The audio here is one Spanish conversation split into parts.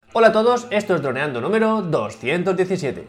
Hola a todos, esto es Droneando número 217.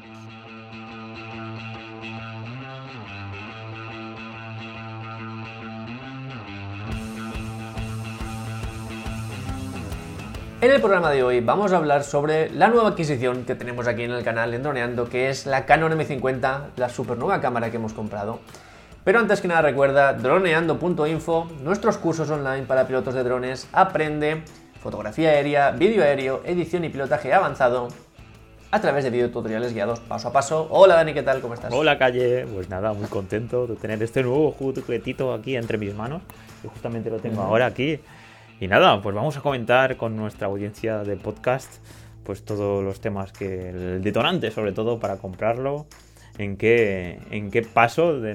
En el programa de hoy vamos a hablar sobre la nueva adquisición que tenemos aquí en el canal en Droneando, que es la Canon M50, la super nueva cámara que hemos comprado. Pero antes que nada recuerda droneando.info, nuestros cursos online para pilotos de drones. Aprende fotografía aérea, vídeo aéreo, edición y pilotaje avanzado a través de videotutoriales guiados paso a paso. Hola Dani, ¿qué tal? ¿Cómo estás? Hola Calle, pues nada, muy contento de tener este nuevo juguetito aquí entre mis manos, que justamente lo tengo ahora aquí. Y nada, pues vamos a comentar con nuestra audiencia de podcast pues todos los temas, que el detonante sobre todo para comprarlo, en qué paso de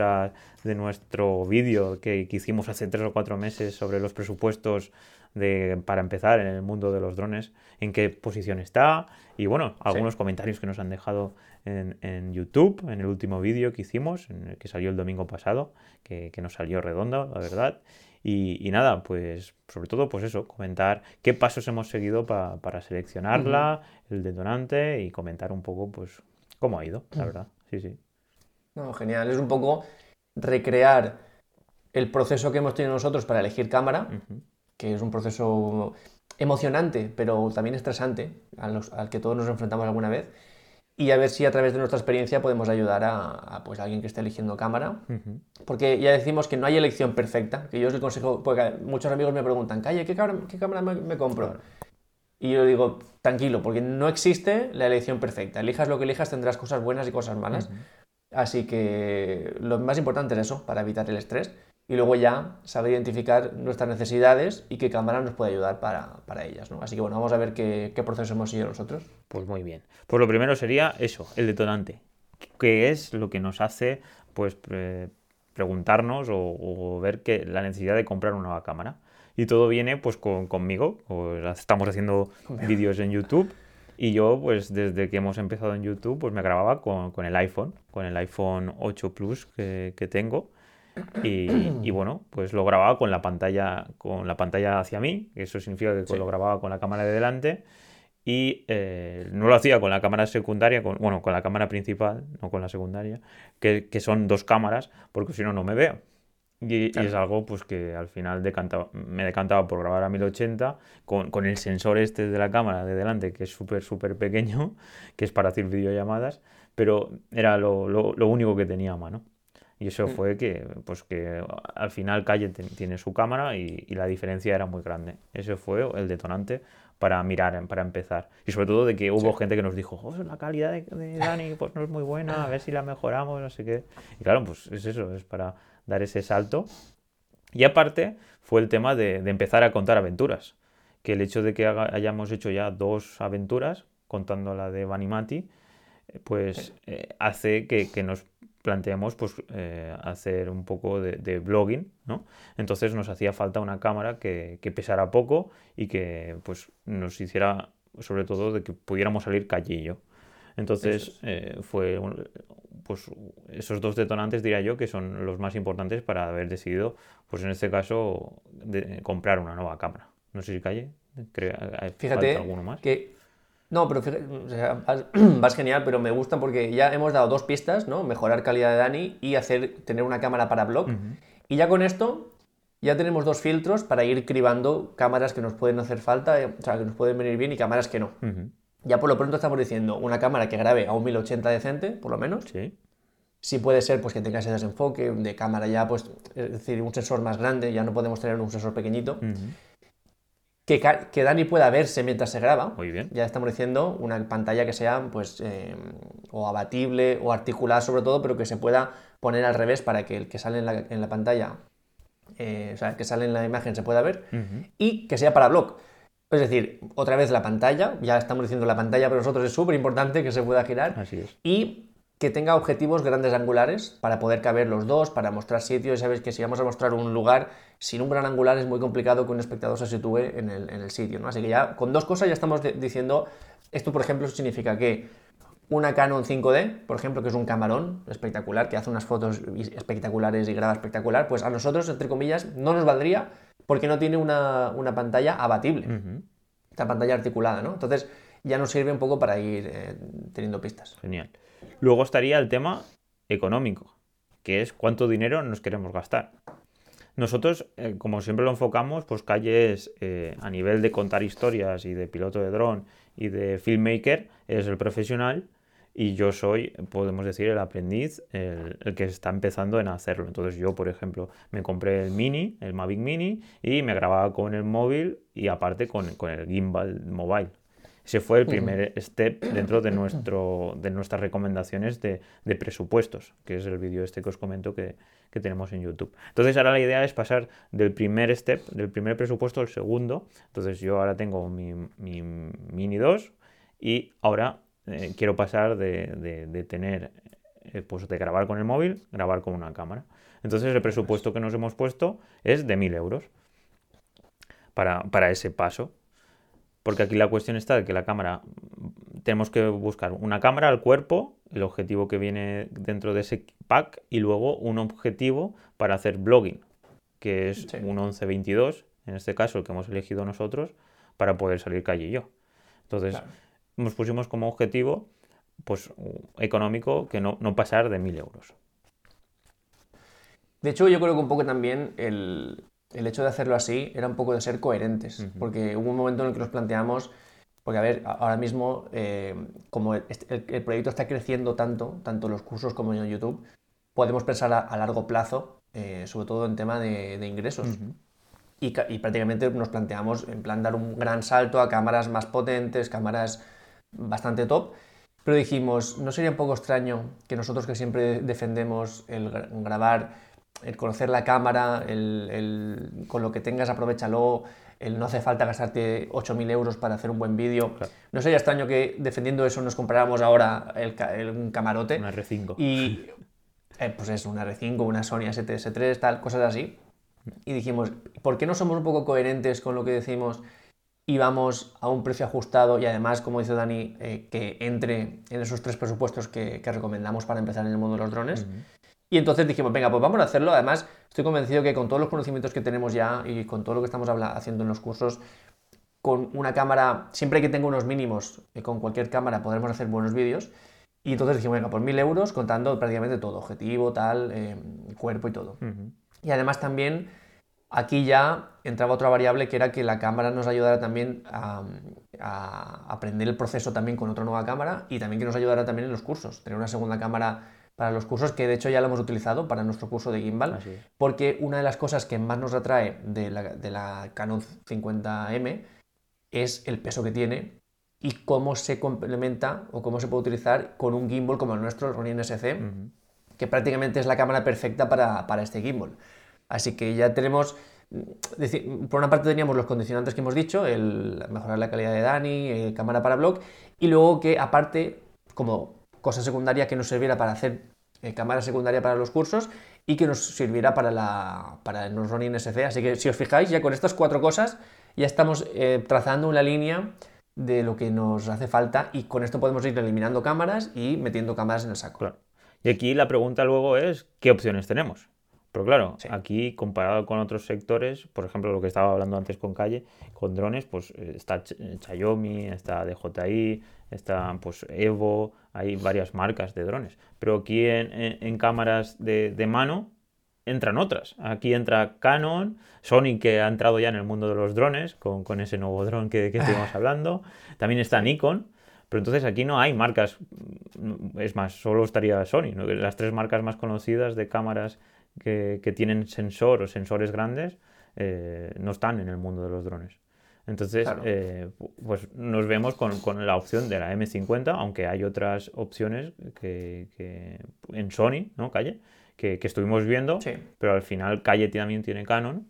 nuestro vídeo que hicimos hace 3 o 4 meses sobre los presupuestos para empezar en el mundo de los drones, en qué posición está, y bueno, algunos comentarios que nos han dejado en YouTube, en el último vídeo que hicimos, en el que salió el domingo pasado, que nos salió redondo, la verdad. Y nada, pues sobre todo pues eso, comentar qué pasos hemos seguido para seleccionarla, el detonante, y comentar un poco pues cómo ha ido, la verdad. Sí. No, genial, es un poco recrear el proceso que hemos tenido nosotros para elegir cámara, que es un proceso emocionante, pero también estresante, al que todos nos enfrentamos alguna vez, y a ver si a través de nuestra experiencia podemos ayudar a pues, a alguien que esté eligiendo cámara. Porque ya decimos que no hay elección perfecta, que yo os el consejo, porque muchos amigos me preguntan, Calle, ¿qué cámara me compro? Claro. Y yo digo, tranquilo, porque no existe la elección perfecta. Elijas lo que elijas, tendrás cosas buenas y cosas malas. Así que lo más importante es eso, para evitar el estrés. Y luego ya saber identificar nuestras necesidades y qué cámara nos puede ayudar para ellas, ¿no? Así que bueno, vamos a ver qué proceso hemos seguido nosotros. Pues muy bien. Pues lo primero sería eso, el detonante. ¿Qué es lo que nos hace pues preguntarnos o ver que la necesidad de comprar una nueva cámara? Y todo viene pues conmigo. Pues estamos haciendo vídeos en YouTube. Y yo, pues desde que hemos empezado en YouTube, pues me grababa con el iPhone 8 Plus que tengo. Y bueno, pues lo grababa con la pantalla hacia mí. Eso significa que lo grababa con la cámara de delante. Y no lo hacía con la cámara secundaria, con la cámara principal, no con la secundaria, que son 2 cámaras, porque si no, no me veo. Y es algo pues que al final me decantaba por grabar a 1080 con el sensor este de la cámara de delante, que es súper pequeño, que es para hacer videollamadas, pero era lo único que tenía a mano. Y eso fue que al final Calle tiene su cámara y la diferencia era muy grande. Ese fue el detonante para mirar, para empezar. Y sobre todo de que hubo gente que nos dijo, la calidad de Dani pues no es muy buena, a ver si la mejoramos, no sé qué. Y claro, pues es eso, es para dar ese salto. Y aparte fue el tema de empezar a contar aventuras. Que el hecho de que hayamos hecho ya 2 aventuras, contando la de Vanimati, pues hace que nos planteemos pues hacer un poco de blogging, ¿no? Entonces nos hacía falta una cámara que pesara poco y que pues nos hiciera, sobre todo, de que pudiéramos salir callillo. Entonces fue pues esos 2 detonantes, diría yo, que son los más importantes para haber decidido, pues en este caso, comprar una nueva cámara. No sé si Calle, Fíjate falta alguno más. No, pero fíjate, o sea, vas genial, pero me gusta porque ya hemos dado 2 pistas, ¿no? Mejorar calidad de Dani y tener una cámara para blog. Y ya con esto, ya tenemos 2 filtros para ir cribando cámaras que nos pueden hacer falta, o sea, que nos pueden venir bien y cámaras que no. Ya por lo pronto estamos diciendo una cámara que grabe a un 1080 decente, por lo menos. Sí. Sí puede ser pues que tenga ese desenfoque de cámara ya, pues, es decir, un sensor más grande, ya no podemos tener un sensor pequeñito. Que Dani pueda verse mientras se graba. Muy bien. Ya estamos diciendo una pantalla que sea pues o abatible o articulada sobre todo, pero que se pueda poner al revés para que el que sale en la pantalla, o sea, el que sale en la imagen se pueda ver, y que sea para blog. Es decir, otra vez la pantalla, ya estamos diciendo la pantalla para nosotros es súper importante que se pueda girar. Así es. Y que tenga objetivos grandes angulares para poder caber los dos, para mostrar sitios. Sabéis que si vamos a mostrar un lugar sin un gran angular es muy complicado que un espectador se sitúe en el sitio, ¿no? Así que ya con 2 cosas ya estamos diciendo, esto por ejemplo significa que una Canon 5D, por ejemplo, que es un camarón espectacular, que hace unas fotos espectaculares y graba espectacular, pues a nosotros, entre comillas, no nos valdría porque no tiene una pantalla abatible. esta pantalla articulada, ¿no? Entonces ya nos sirve un poco para ir teniendo pistas. Genial. Luego estaría el tema económico, que es cuánto dinero nos queremos gastar. Nosotros, como siempre lo enfocamos, pues Calle es a nivel de contar historias y de piloto de dron y de filmmaker, es el profesional y yo soy, podemos decir, el aprendiz, el que está empezando en hacerlo. Entonces yo, por ejemplo, me compré el Mavic Mini y me grababa con el móvil y aparte con el gimbal mobile. Ese fue el primer step dentro de nuestras recomendaciones de presupuestos, que es el vídeo este que os comento que tenemos en YouTube. Entonces ahora la idea es pasar del primer step, del primer presupuesto al segundo. Entonces yo ahora tengo mi Mini 2 y ahora quiero pasar de tener, pues de grabar con el móvil, grabar con una cámara. Entonces el presupuesto que nos hemos puesto es de 1.000 euros para ese paso. Porque aquí la cuestión está de que la cámara, tenemos que buscar una cámara al cuerpo, el objetivo que viene dentro de ese pack y luego un objetivo para hacer vlogging, que es un 11-22, en este caso el que hemos elegido nosotros, para poder salir Calle y yo. Entonces nos pusimos como objetivo pues económico que no pasar de 1.000 euros. De hecho, yo creo que un poco también el hecho de hacerlo así era un poco de ser coherentes, porque hubo un momento en el que nos planteamos, porque a ver, ahora mismo, como el proyecto está creciendo tanto los cursos como en YouTube, podemos pensar a largo plazo, sobre todo en tema de ingresos. Y prácticamente nos planteamos en plan dar un gran salto a cámaras más potentes, cámaras bastante top, pero dijimos, ¿no sería un poco extraño que nosotros que siempre defendemos el grabar, el conocer la cámara, con lo que tengas aprovéchalo, no hace falta gastarte 8.000 euros para hacer un buen vídeo? Claro. No sería extraño que defendiendo eso nos compráramos ahora un camarote. Un R5. Y pues es una R5, una Sony A7S3, tal, cosas así. Y dijimos, ¿por qué no somos un poco coherentes con lo que decimos y vamos a un precio ajustado y además, como dice Dani, que entre en esos 3 presupuestos que recomendamos para empezar en el mundo de los drones? Y entonces dijimos, venga, pues vamos a hacerlo. Además, estoy convencido que con todos los conocimientos que tenemos ya y con todo lo que estamos haciendo en los cursos, con una cámara, siempre que tenga unos mínimos, con cualquier cámara podremos hacer buenos vídeos. Y entonces dijimos, venga, por 1.000 euros contando prácticamente todo, objetivo, tal, cuerpo y todo. Y además también aquí ya entraba otra variable que era que la cámara nos ayudara también a aprender el proceso también con otra nueva cámara y también que nos ayudara también en los cursos. Tener una segunda cámara para los cursos, que de hecho ya lo hemos utilizado para nuestro curso de gimbal, porque una de las cosas que más nos atrae de la Canon 50M es el peso que tiene y cómo se complementa o cómo se puede utilizar con un gimbal como el nuestro, el Ronin SC, que prácticamente es la cámara perfecta para este gimbal. Así que ya tenemos, por una parte teníamos los condicionantes que hemos dicho, el mejorar la calidad de Dani, cámara para vlog, y luego que aparte, como cosa secundaria, que nos sirviera para hacer cámara secundaria para los cursos y que nos sirviera para el Ronin SC. Así que si os fijáis, ya con estas 4 cosas ya estamos trazando una línea de lo que nos hace falta y con esto podemos ir eliminando cámaras y metiendo cámaras en el saco. Claro. Y aquí la pregunta luego es, ¿qué opciones tenemos? Pero claro, aquí comparado con otros sectores, por ejemplo, lo que estaba hablando antes con Calle, con drones, pues está Xiaomi, está DJI, está pues Evo, hay varias marcas de drones. Pero aquí en cámaras de mano entran otras. Aquí entra Canon, Sony, que ha entrado ya en el mundo de los drones, con ese nuevo dron que estuvimos hablando. También está Nikon. Pero entonces aquí no hay marcas, es más, solo estaría Sony, ¿no? Las 3 marcas más conocidas de cámaras que tienen sensor o sensores grandes no están en el mundo de los drones. Entonces, claro, pues nos vemos con la opción de la M50, aunque hay otras opciones que en Sony, ¿no, Calle? Que estuvimos viendo, pero al final Calle también tiene Canon.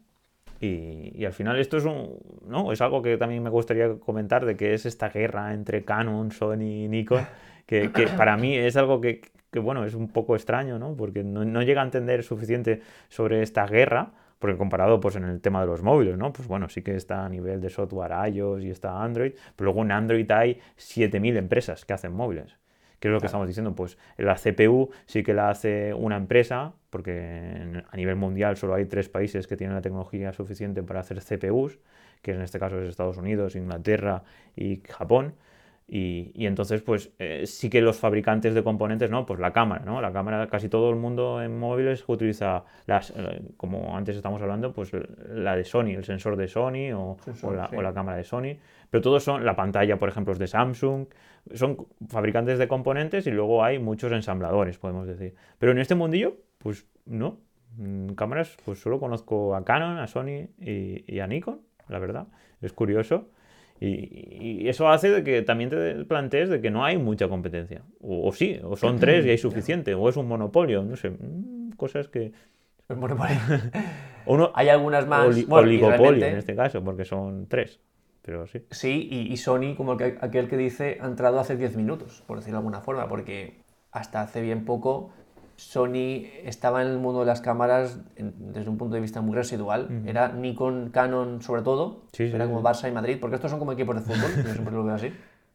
Y al final esto es algo que también me gustaría comentar, de que es esta guerra entre Canon, Sony y Nikon, que para mí es algo que bueno, es un poco extraño, ¿no? Porque no llega a entender suficiente sobre esta guerra, porque comparado pues en el tema de los móviles, ¿no? Pues bueno, sí que está a nivel de software iOS y está Android, pero luego en Android hay 7.000 empresas que hacen móviles. ¿Qué es lo que estamos diciendo? Pues la CPU sí que la hace una empresa, porque a nivel mundial solo hay 3 países que tienen la tecnología suficiente para hacer CPUs, que en este caso es Estados Unidos, Inglaterra y Japón. Y entonces, pues sí que los fabricantes de componentes, ¿no? Pues la cámara, ¿no? La cámara, casi todo el mundo en móviles utiliza como antes estamos hablando, pues la de Sony, el sensor de Sony o la cámara de Sony. Pero todos son, la pantalla, por ejemplo, es de Samsung. Son fabricantes de componentes y luego hay muchos ensambladores, podemos decir. Pero en este mundillo, pues no. Cámaras, pues solo conozco a Canon, a Sony y a Nikon, la verdad. Es curioso. Y eso hace de que también te plantees de que no hay mucha competencia. O sí, o son tres y hay suficiente, o es un monopolio, no sé, cosas que... El monopolio. Uno, Hay algunas más... oligopolio realmente, en este caso, porque son tres, pero sí. Sí, y Sony, como aquel que dice, ha entrado hace 10 minutos, por decirlo de alguna forma, porque hasta hace bien poco Sony estaba en el mundo de las cámaras desde un punto de vista muy residual. Era Nikon, Canon sobre todo, Sí, sí, era como sí. Barça y Madrid, porque estos son como equipos de fútbol, yo siempre lo veo así.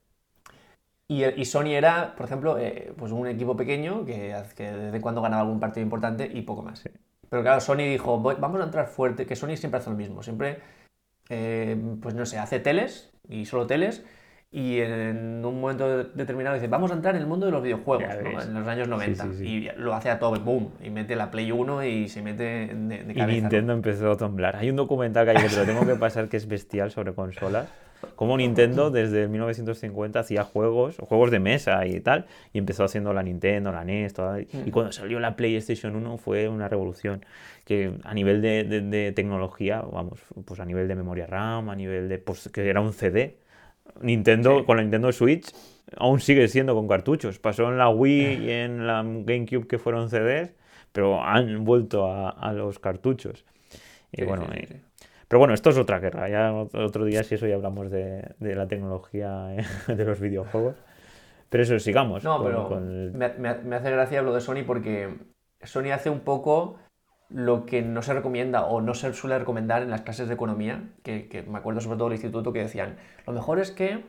Y Sony era, por ejemplo, pues un equipo pequeño que de vez en cuando ganaba algún partido importante y poco más. Pero claro, Sony dijo, vamos a entrar fuerte, que Sony siempre hace lo mismo, siempre, pues no sé, hace teles y solo teles. Y en un momento determinado dice, vamos a entrar en el mundo de los videojuegos, Ya ¿no? ves. En los años 90. Sí. Y lo hace a todo, boom, y mete la Play 1 y se mete de Y cabeza, Nintendo ¿no? empezó a temblar. Hay un documental que te lo tengo que pasar que es bestial sobre consolas. Como Nintendo desde 1950 hacía juegos de mesa y tal, y empezó haciendo la Nintendo, la NES, y cuando salió la PlayStation 1 fue una revolución. Que a nivel de tecnología, vamos, pues a nivel de memoria RAM, a nivel de, pues que era un CD. Nintendo, Sí. con la Nintendo Switch, aún sigue siendo con cartuchos. Pasó en la Wii y en la GameCube que fueron CDs, pero han vuelto a los cartuchos. Y Sí, bueno, sí, sí. pero bueno, esto es otra guerra. Ya otro día, si eso, ya hablamos de la tecnología de los videojuegos. Pero eso, sigamos No, con pero me hace gracia lo de Sony porque Sony hace un poco lo que no se recomienda o no se suele recomendar en las clases de economía, que me acuerdo sobre todo del instituto que decían, lo mejor es que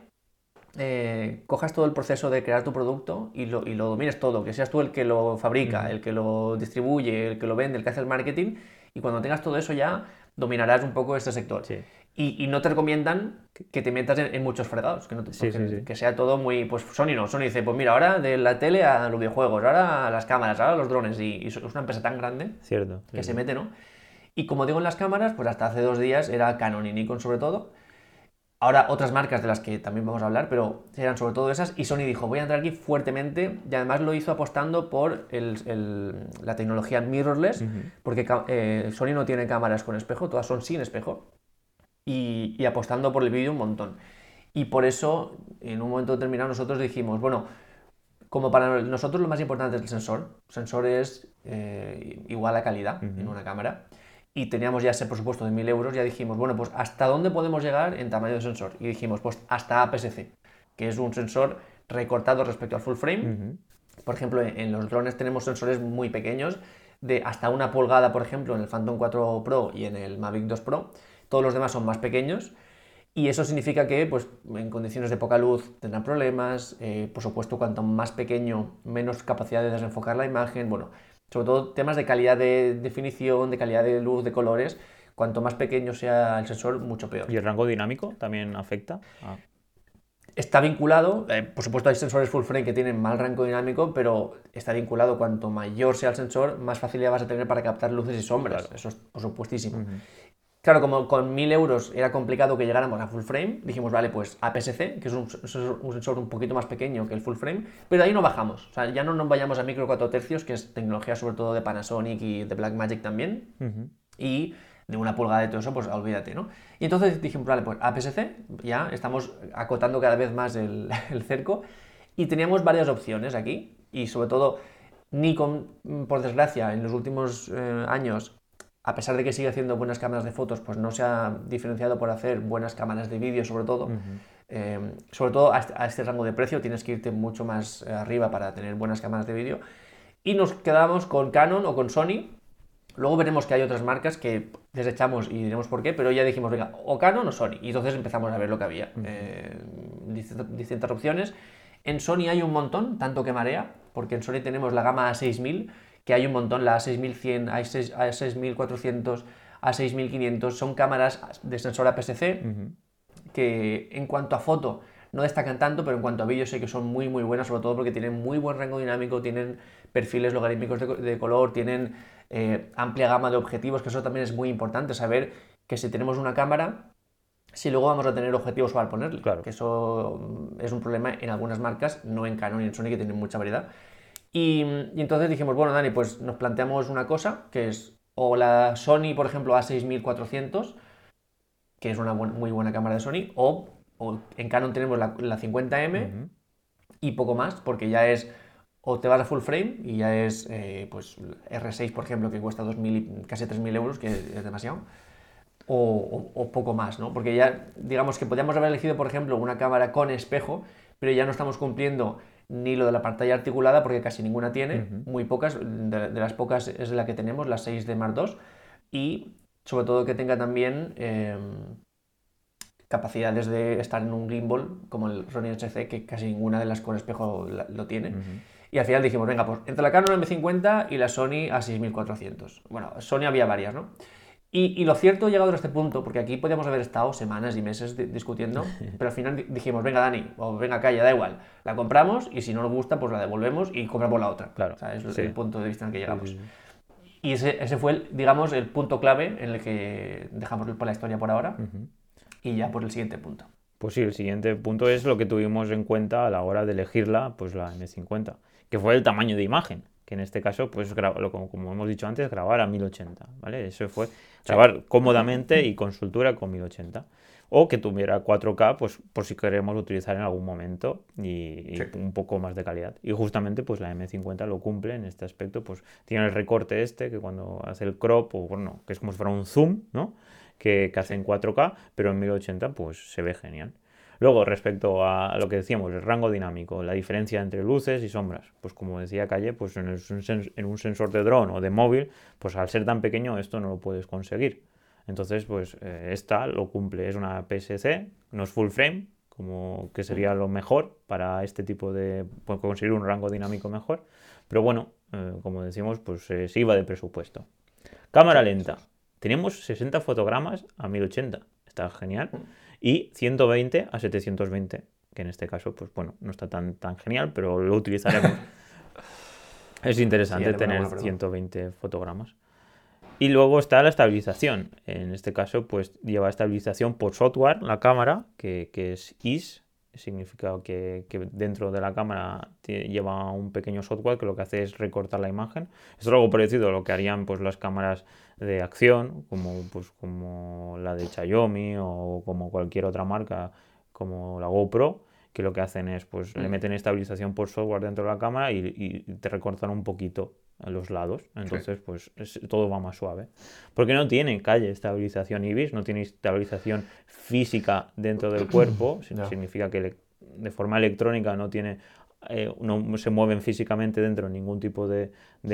cojas todo el proceso de crear tu producto y lo domines todo, que seas tú el que lo fabrica, el que lo distribuye, el que lo vende, el que hace el marketing, y cuando tengas todo eso ya dominarás un poco este sector. Sí. Y no te recomiendan que te metas en muchos fregados, Sí. que sea todo muy... Pues Sony no, Sony dice, pues mira, ahora de la tele a los videojuegos, ahora a las cámaras, ahora a los drones, y es una empresa tan grande Cierto. que se mete, ¿no? Y como digo en las cámaras, pues hasta hace 2 días era Canon y Nikon sobre todo. Ahora otras marcas de las que también vamos a hablar, pero eran sobre todo esas. Y Sony dijo, voy a entrar aquí fuertemente. Y además lo hizo apostando por la tecnología mirrorless, porque Sony no tiene cámaras con espejo, todas son sin espejo. Y apostando por el vídeo un montón. Y por eso, en un momento determinado, nosotros dijimos, bueno, como para nosotros lo más importante es el sensor. El sensor es igual a calidad en una cámara. Y teníamos ya ese presupuesto de 1.000 euros, ya dijimos, bueno, pues ¿hasta dónde podemos llegar en tamaño de sensor? Y dijimos, pues hasta APS-C, que es un sensor recortado respecto al full frame. Por ejemplo, en los drones tenemos sensores muy pequeños, de hasta 1 pulgada, por ejemplo, en el Phantom 4 Pro y en el Mavic 2 Pro. Todos los demás son más pequeños. Y eso significa que, pues, en condiciones de poca luz tendrán problemas. Por supuesto, cuanto más pequeño, menos capacidad de desenfocar la imagen. Bueno, sobre todo temas de calidad de definición, de calidad de luz, de colores. Cuanto más pequeño sea el sensor, mucho peor. ¿Y el rango dinámico también afecta? Está vinculado, por supuesto hay sensores full frame que tienen mal rango dinámico, pero está vinculado, cuanto mayor sea el sensor, más facilidad vas a tener para captar luces y sombras. Claro. Eso es por supuestísimo. Claro, como con 1.000 euros era complicado que llegáramos a full frame, dijimos, vale, pues APS-C, que es un sensor un poquito más pequeño que el full frame, pero de ahí no bajamos. O sea, ya no nos vayamos a micro 4 tercios, que es tecnología sobre todo de Panasonic y de Blackmagic también, y de 1 pulgada de todo eso, pues olvídate, ¿no? Y entonces dijimos, vale, pues APS-C, ya estamos acotando cada vez más el cerco, y teníamos varias opciones aquí, y sobre todo Nikon, por desgracia, en los últimos años, a pesar de que sigue haciendo buenas cámaras de fotos, pues no se ha diferenciado por hacer buenas cámaras de vídeo, sobre todo. Sobre todo a este rango de precio tienes que irte mucho más arriba para tener buenas cámaras de vídeo. Y nos quedamos con Canon o con Sony. Luego veremos que hay otras marcas que desechamos y diremos por qué, pero ya dijimos, venga, o Canon o Sony. Y entonces empezamos a ver lo que había. Distintas opciones. En Sony hay un montón, tanto que marea, porque en Sony tenemos la gama A6000, que hay un montón, la A6100, A6400, A6500 son cámaras de sensor APS-C que en cuanto a foto no destacan tanto, pero en cuanto a vídeo sé que son muy muy buenas, sobre todo porque tienen muy buen rango dinámico, tienen perfiles logarítmicos de color, tienen amplia gama de objetivos, que eso también es muy importante, saber que si tenemos una cámara, si luego vamos a tener objetivos para ponerle, Claro. que eso es un problema en algunas marcas, no en Canon y en Sony, que tienen mucha variedad. Y entonces dijimos, bueno, Dani, pues nos planteamos una cosa, que es o la Sony, por ejemplo, A6400, que es una muy buena cámara de Sony, o en Canon tenemos la 50M y poco más, porque ya es, o te vas a full frame y ya es, pues, R6, por ejemplo, que cuesta 2.000, casi 3.000 euros, que es demasiado, o poco más, ¿no? Porque ya, digamos que podríamos haber elegido, por ejemplo, una cámara con espejo, pero ya no estamos cumpliendo ni lo de la pantalla articulada, porque casi ninguna tiene, muy pocas, de las pocas es la que tenemos, la 6D Mark II, y sobre todo que tenga también capacidades de estar en un gimbal, como el Ronin HC, que casi ninguna de las con espejo lo tiene. Y al final dijimos, venga, pues entre la Canon M50 y la Sony A6400. Bueno, Sony había varias, ¿no? Y lo cierto, llegado a este punto, porque aquí podíamos haber estado semanas y meses discutiendo, pero al final dijimos, venga Dani, o venga Calla, da igual, la compramos y si no nos gusta, pues la devolvemos y compramos la otra. Claro. O sea, es el punto de vista en el que llegamos. Sí. Y ese fue, digamos, el punto clave en el que dejamos por la historia por ahora y ya por el siguiente punto. Pues sí, el siguiente punto es lo que tuvimos en cuenta a la hora de elegirla, pues la M50, que fue el tamaño de imagen, que en este caso, pues como hemos dicho antes, grabar a 1080, ¿vale? Eso fue grabar cómodamente y con soltura con 1080. O que tuviera 4K, pues por si queremos utilizar en algún momento y un poco más de calidad. Y justamente pues la M50 lo cumple en este aspecto, pues tiene el recorte que cuando hace el crop, o bueno, que es como si fuera un zoom, ¿no? Que hace en 4K, pero en 1080 pues se ve genial. Luego, respecto a lo que decíamos, el rango dinámico, la diferencia entre luces y sombras, pues como decía Calle, pues en un sensor de dron o de móvil, pues al ser tan pequeño esto no lo puedes conseguir. Entonces, pues esta lo cumple, es una APS-C, no es full frame, como que sería lo mejor para este tipo de, pues, conseguir un rango dinámico mejor, pero bueno, como decimos, pues se iba de presupuesto. Cámara lenta, tenemos 60 fotogramas a 1080, está genial, y 120 a 720, que en este caso, pues bueno, no está tan genial, pero lo utilizaremos. Es interesante tener 120 fotogramas. Y luego está la estabilización. En este caso, pues lleva estabilización por software la cámara, que es IS. Significa que dentro de la cámara lleva un pequeño software que lo que hace es recortar la imagen. Esto es algo parecido a lo que harían pues las cámaras de acción, como la de Xiaomi o como cualquier otra marca, como la GoPro, que lo que hacen es pues le meten estabilización por software dentro de la cámara y te recortan un poquito a los lados, entonces pues todo va más suave, porque no tiene estabilización IBIS, no tiene estabilización física dentro del cuerpo, significa que de forma electrónica no tiene no se mueven físicamente dentro de ningún tipo de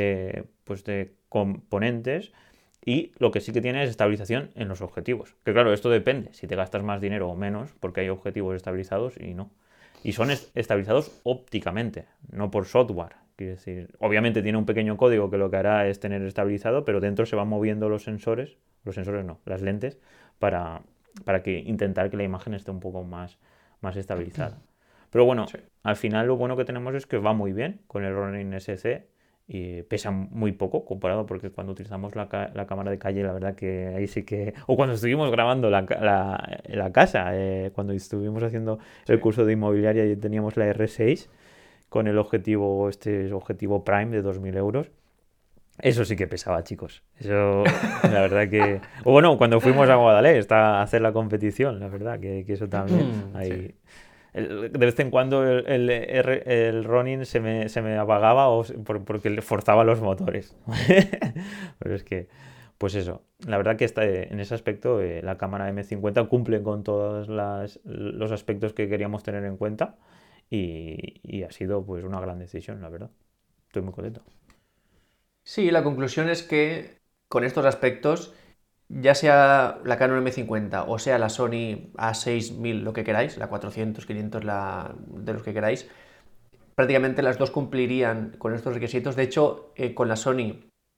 componentes, y lo que sí que tiene es estabilización en los objetivos, que claro, esto depende si te gastas más dinero o menos, porque hay objetivos estabilizados y no, y son estabilizados ópticamente, no por software. Quiere decir, obviamente tiene un pequeño código que lo que hará es tener estabilizado, pero dentro se van moviendo los sensores no, las lentes, para que intentar que la imagen esté un poco más estabilizada. Pero bueno, al final lo bueno que tenemos es que va muy bien con el Ronin SC y pesa muy poco comparado, porque cuando utilizamos la cámara de calle, la verdad que ahí sí que... O cuando estuvimos grabando la casa, cuando estuvimos haciendo el curso de inmobiliaria y teníamos la R6, con el objetivo Prime de 2.000 euros. Eso sí que pesaba, chicos. Eso, la verdad que... O bueno, cuando fuimos a Guadalest a hacer la competición, la verdad que eso también... Ahí... De vez en cuando el Ronin se me apagaba porque le forzaba los motores. Pero es que... Pues eso, la verdad que en ese aspecto la cámara M50 cumple con todos los aspectos que queríamos tener en cuenta. Y ha sido pues una gran decisión, la verdad. Estoy muy contento. Sí, la conclusión es que con estos aspectos, ya sea la Canon M50 o sea la Sony A6000, lo que queráis, la 400, 500, de los que queráis, prácticamente las dos cumplirían con estos requisitos. De hecho, con la Sony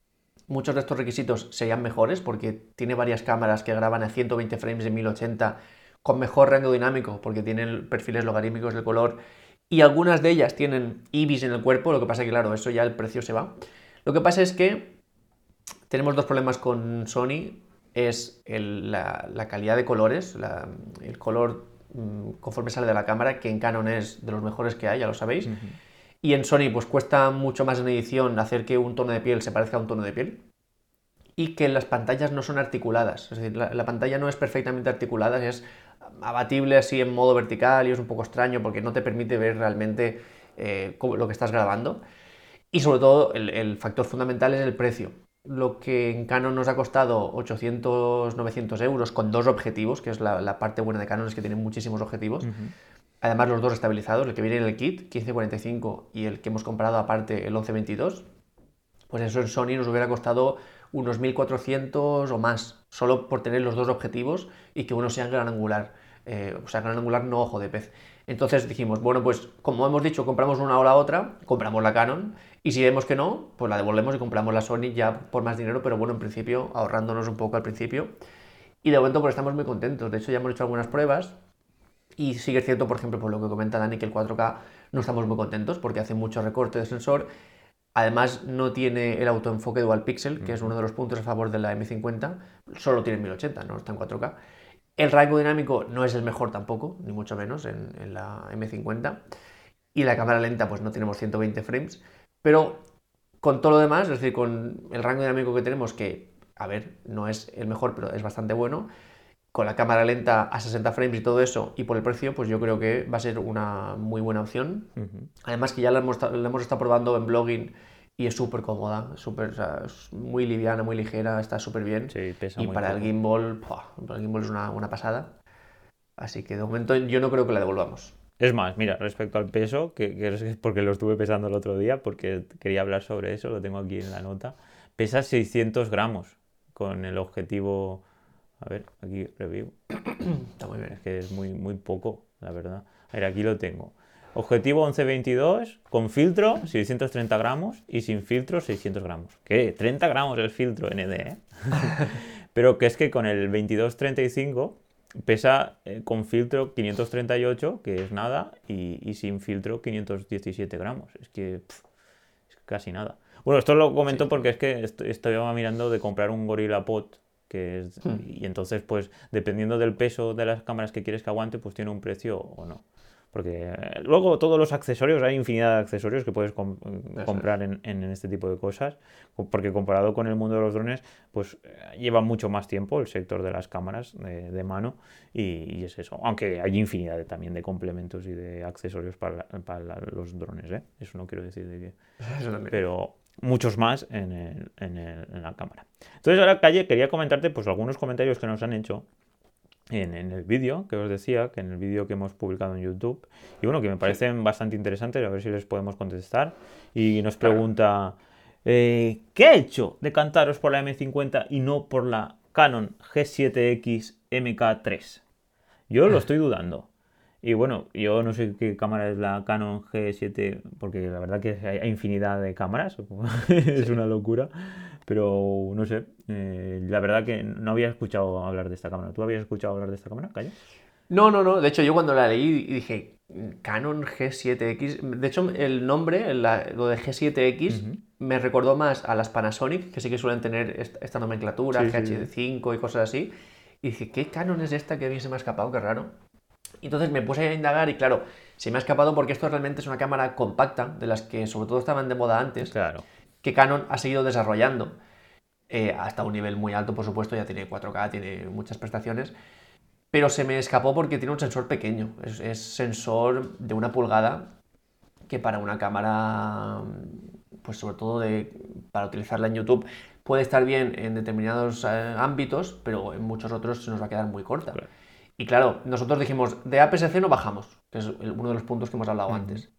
muchos de estos requisitos serían mejores porque tiene varias cámaras que graban a 120 frames en 1080 con mejor rango dinámico porque tienen perfiles logarítmicos de color y algunas de ellas tienen IBIS en el cuerpo, lo que pasa es que claro, eso ya el precio se va. Lo que pasa es que tenemos dos problemas con Sony, es la calidad de colores, el color conforme sale de la cámara, que en Canon es de los mejores que hay, ya lo sabéis. Y en Sony pues cuesta mucho más en edición hacer que un tono de piel se parezca a un tono de piel. Y que las pantallas no son articuladas, es decir, la pantalla no es perfectamente articulada, es abatible así en modo vertical y es un poco extraño porque no te permite ver realmente lo que estás grabando. Y sobre todo el factor fundamental es el precio. Lo que en Canon nos ha costado 800-900 euros con dos objetivos, que es la parte buena de Canon, es que tienen muchísimos objetivos. Además los dos estabilizados, el que viene en el kit, 1545, y el que hemos comprado aparte, el 1122. Pues eso en Sony nos hubiera costado unos 1400 o más, solo por tener los dos objetivos y que uno sea gran angular. O sea, gran angular no ojo de pez. Entonces dijimos, bueno, pues como hemos dicho, compramos una o la otra, compramos la Canon, y si vemos que no, pues la devolvemos y compramos la Sony ya por más dinero, pero bueno, en principio, ahorrándonos un poco al principio. Y de momento pues estamos muy contentos, de hecho ya hemos hecho algunas pruebas, y sí que es cierto, por ejemplo, por lo que comenta Dani, que el 4K no estamos muy contentos porque hace mucho recorte de sensor. Además, no tiene el autoenfoque dual pixel, que es uno de los puntos a favor de la M50. Solo tiene 1080, no está en 4K. El rango dinámico no es el mejor tampoco, ni mucho menos en la M50. Y la cámara lenta, pues no tenemos 120 frames. Pero con todo lo demás, es decir, con el rango dinámico que tenemos, que, a ver, no es el mejor, pero es bastante bueno, con la cámara lenta a 60 frames y todo eso, y por el precio, pues yo creo que va a ser una muy buena opción. Además que ya la hemos estado probando en blogging y es súper cómoda, o sea, es muy liviana, muy ligera, está súper bien. Sí, pesa Y muy para poco. el gimbal, para el gimbal es una pasada. Así que de momento yo no creo que la devolvamos. Es más, mira, respecto al peso, que es porque lo estuve pesando el otro día, porque quería hablar sobre eso, lo tengo aquí en la nota, pesa 600 gramos con el objetivo. A ver, aquí review. Está muy bien. Es que es muy, muy poco, la verdad. A ver, aquí lo tengo. Objetivo 11-22, con filtro 630 gramos y sin filtro 600 gramos. ¿Qué? 30 gramos el filtro ND, ¿eh? Pero que es que con el 22-35 pesa con filtro 538, que es nada, y sin filtro 517 gramos. Es que es casi nada. Bueno, esto lo comento porque es que estoy mirando de comprar un Gorilla Pod, que es, y entonces pues dependiendo del peso de las cámaras que quieres que aguante, pues tiene un precio o no. Porque luego todos los accesorios, hay infinidad de accesorios que puedes comprar en este tipo de cosas, porque comparado con el mundo de los drones, pues lleva mucho más tiempo el sector de las cámaras de mano y es eso. Aunque hay infinidad también de complementos y de accesorios para los drones, ¿eh? Eso no quiero decir de que... Eso también. Pero muchos más en la cámara. Entonces ahora, Calle, quería comentarte pues algunos comentarios que nos han hecho en el vídeo que os decía, que en el vídeo que hemos publicado en YouTube, y bueno, que me parecen bastante interesantes, a ver si les podemos contestar. Y nos pregunta, ¿qué ha hecho decantaros por la M50 y no por la Canon G7X MK3? Yo lo estoy dudando. Y bueno, yo no sé qué cámara es la Canon G7, porque la verdad que hay infinidad de cámaras, es una locura, pero no sé, la verdad que no había escuchado hablar de esta cámara. ¿Tú habías escuchado hablar de esta cámara, Calle? No, no, no. De hecho, yo cuando la leí dije, Canon G7X. De hecho, el nombre, lo de G7X, me recordó más a las Panasonic, que sí que suelen tener esta nomenclatura, Sí, sí, GH5 y cosas así. Y dije, ¿qué Canon es esta que a mí se me ha escapado? Qué raro. Y entonces me puse a indagar y claro, se me ha escapado porque esto realmente es una cámara compacta, de las que sobre todo estaban de moda antes, claro. que Canon ha seguido desarrollando hasta un nivel muy alto, por supuesto, ya tiene 4K, tiene muchas prestaciones, pero se me escapó porque tiene un sensor pequeño, es sensor de 1 pulgada, que para una cámara, pues sobre todo para utilizarla en YouTube, puede estar bien en determinados ámbitos, pero en muchos otros se nos va a quedar muy corta. Claro. Y claro, nosotros dijimos, de APS-C no bajamos, que es uno de los puntos que hemos hablado antes.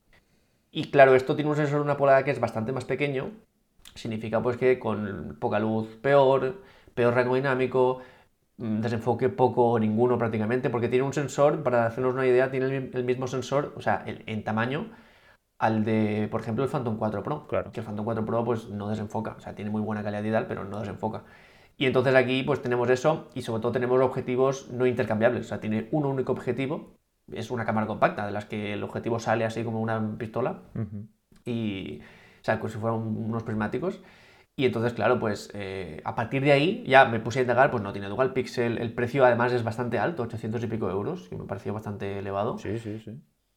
Y claro, esto tiene un sensor de 1 pulgada que es bastante más pequeño, significa pues que con poca luz peor rango dinámico, desenfoque poco o ninguno prácticamente, porque tiene un sensor, para hacernos una idea, tiene el mismo sensor, o sea, en tamaño, al de, por ejemplo, el Phantom 4 Pro. Claro. Que el Phantom 4 Pro pues no desenfoca, o sea, tiene muy buena calidad y tal, pero no desenfoca. Y entonces aquí pues tenemos eso y sobre todo tenemos objetivos no intercambiables, o sea, tiene un único objetivo, es una cámara compacta, de las que el objetivo sale así como una pistola y, o sea, como si fueran unos prismáticos. Y entonces, claro, pues a partir de ahí ya me puse a indagar, pues no tiene dual pixel, el precio además es bastante alto, 800 y pico euros, que me pareció bastante elevado. Sí, sí, sí.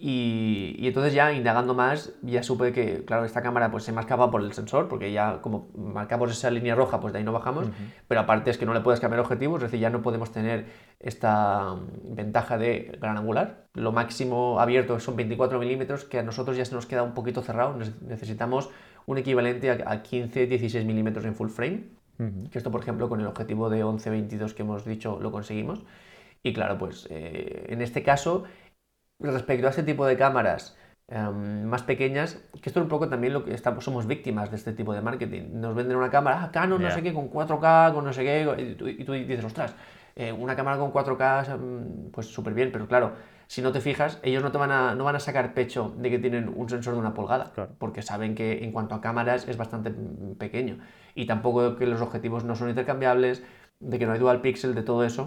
Y entonces ya indagando más, ya supe que, claro, esta cámara pues se marcaba por el sensor, porque ya como marcamos esa línea roja, pues de ahí no bajamos, pero aparte es que no le puedes cambiar objetivos, es decir, ya no podemos tener esta ventaja de gran angular. Lo máximo abierto son 24 milímetros, que a nosotros ya se nos queda un poquito cerrado, necesitamos un equivalente a 15-16 milímetros en full frame, que esto por ejemplo con el objetivo de 11-22 que hemos dicho lo conseguimos. Y claro, pues en este caso respecto a este tipo de cámaras más pequeñas, que esto es un poco también lo que somos víctimas de este tipo de marketing. Nos venden una cámara, Canon no sé qué, con 4K, con no sé qué, y tú dices, ostras, una cámara con 4K, pues súper bien, pero claro, si no te fijas, ellos no van a sacar pecho de que tienen un sensor de 1 pulgada, Claro. porque saben que en cuanto a cámaras es bastante pequeño, y tampoco que los objetivos no son intercambiables, de que no hay dual pixel, de todo eso.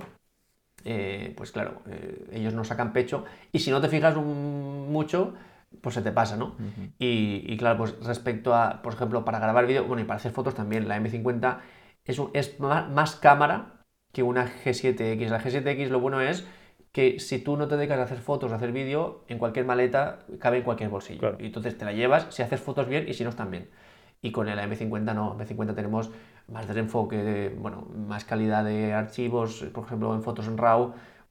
Pues claro, ellos no sacan pecho y si no te fijas mucho, pues se te pasa, ¿no? Y claro, pues respecto a, por ejemplo, para grabar vídeo, bueno, y para hacer fotos también, la M50 es más cámara que una G7X. La G7X lo bueno es que si tú no te dedicas a hacer fotos, a hacer vídeo, en cualquier maleta cabe en cualquier bolsillo. Claro. Y entonces te la llevas si haces fotos bien y si no están bien. Y con el M50 no, M50 tenemos más desenfoque, bueno, más calidad de archivos, por ejemplo en fotos en RAW,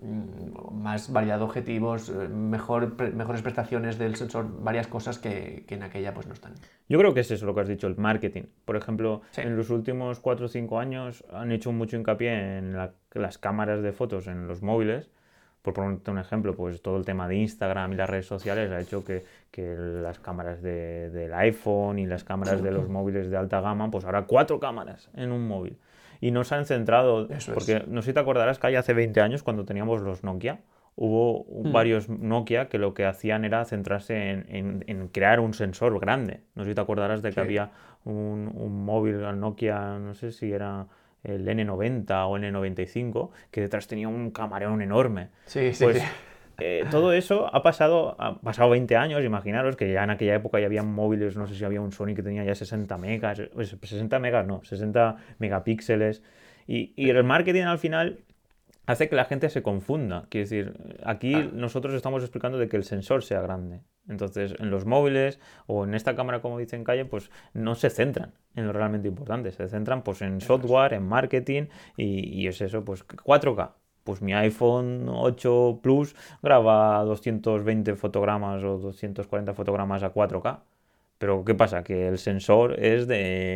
más variedad de objetivos, mejores prestaciones del sensor, varias cosas que en aquella pues no están. Yo creo que es eso lo que has dicho, el marketing. Por ejemplo, Sí. en los últimos 4 o 5 años han hecho mucho hincapié en las cámaras de fotos en los móviles. Por ponerte un ejemplo, pues todo el tema de Instagram y las redes sociales ha hecho que las cámaras del iPhone y las cámaras de los móviles de alta gama, pues ahora 4 cámaras en un móvil. Y no se han centrado, Eso porque es. no sé si te acordarás que hace 20 años cuando teníamos los Nokia, hubo varios Nokia que lo que hacían era centrarse en crear un sensor grande. No sé si te acordarás de que Sí. había un móvil al Nokia, no sé si era el N90 o el N95, que detrás tenía un camarón enorme. Sí, sí, Pues sí. todo eso ha pasado 20 años, imaginaros que ya en aquella época ya había móviles, no sé si había un Sony que tenía ya 60 megas, 60 megas no, 60 megapíxeles. Y el marketing al final hace que la gente se confunda. Quiero decir, aquí nosotros estamos explicando de que el sensor sea grande. Entonces, en los móviles o en esta cámara, como dicen Calle, pues no se centran en lo realmente importante. Se centran pues en software, en marketing y es eso, pues 4K. Pues mi iPhone 8 Plus graba 220 fotogramas o 240 fotogramas a 4K. Pero ¿qué pasa? Que el sensor es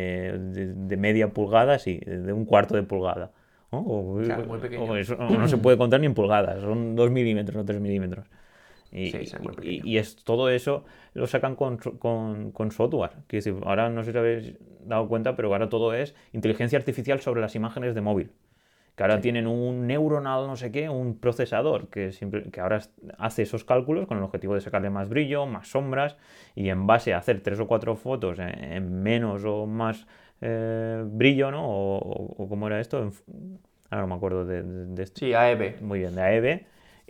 de media pulgada, sí, de un cuarto de pulgada. ¿No? Claro, muy pequeño. O no se puede contar ni en pulgadas, son 2 milímetros o 3 milímetros. Sí, es muy pequeño. Y es, todo eso lo sacan con software. Quiero decir, ahora no sé si habéis dado cuenta, pero ahora todo es inteligencia artificial sobre las imágenes de móvil. Que ahora tienen un neuronal, no sé qué, un procesador que ahora hace esos cálculos con el objetivo de sacarle más brillo, más sombras, y en base a hacer 3 o 4 fotos en menos o más brillo, ¿no? O ¿cómo era esto? Ahora no me acuerdo de esto. Sí, AEB. Muy bien, de AEB.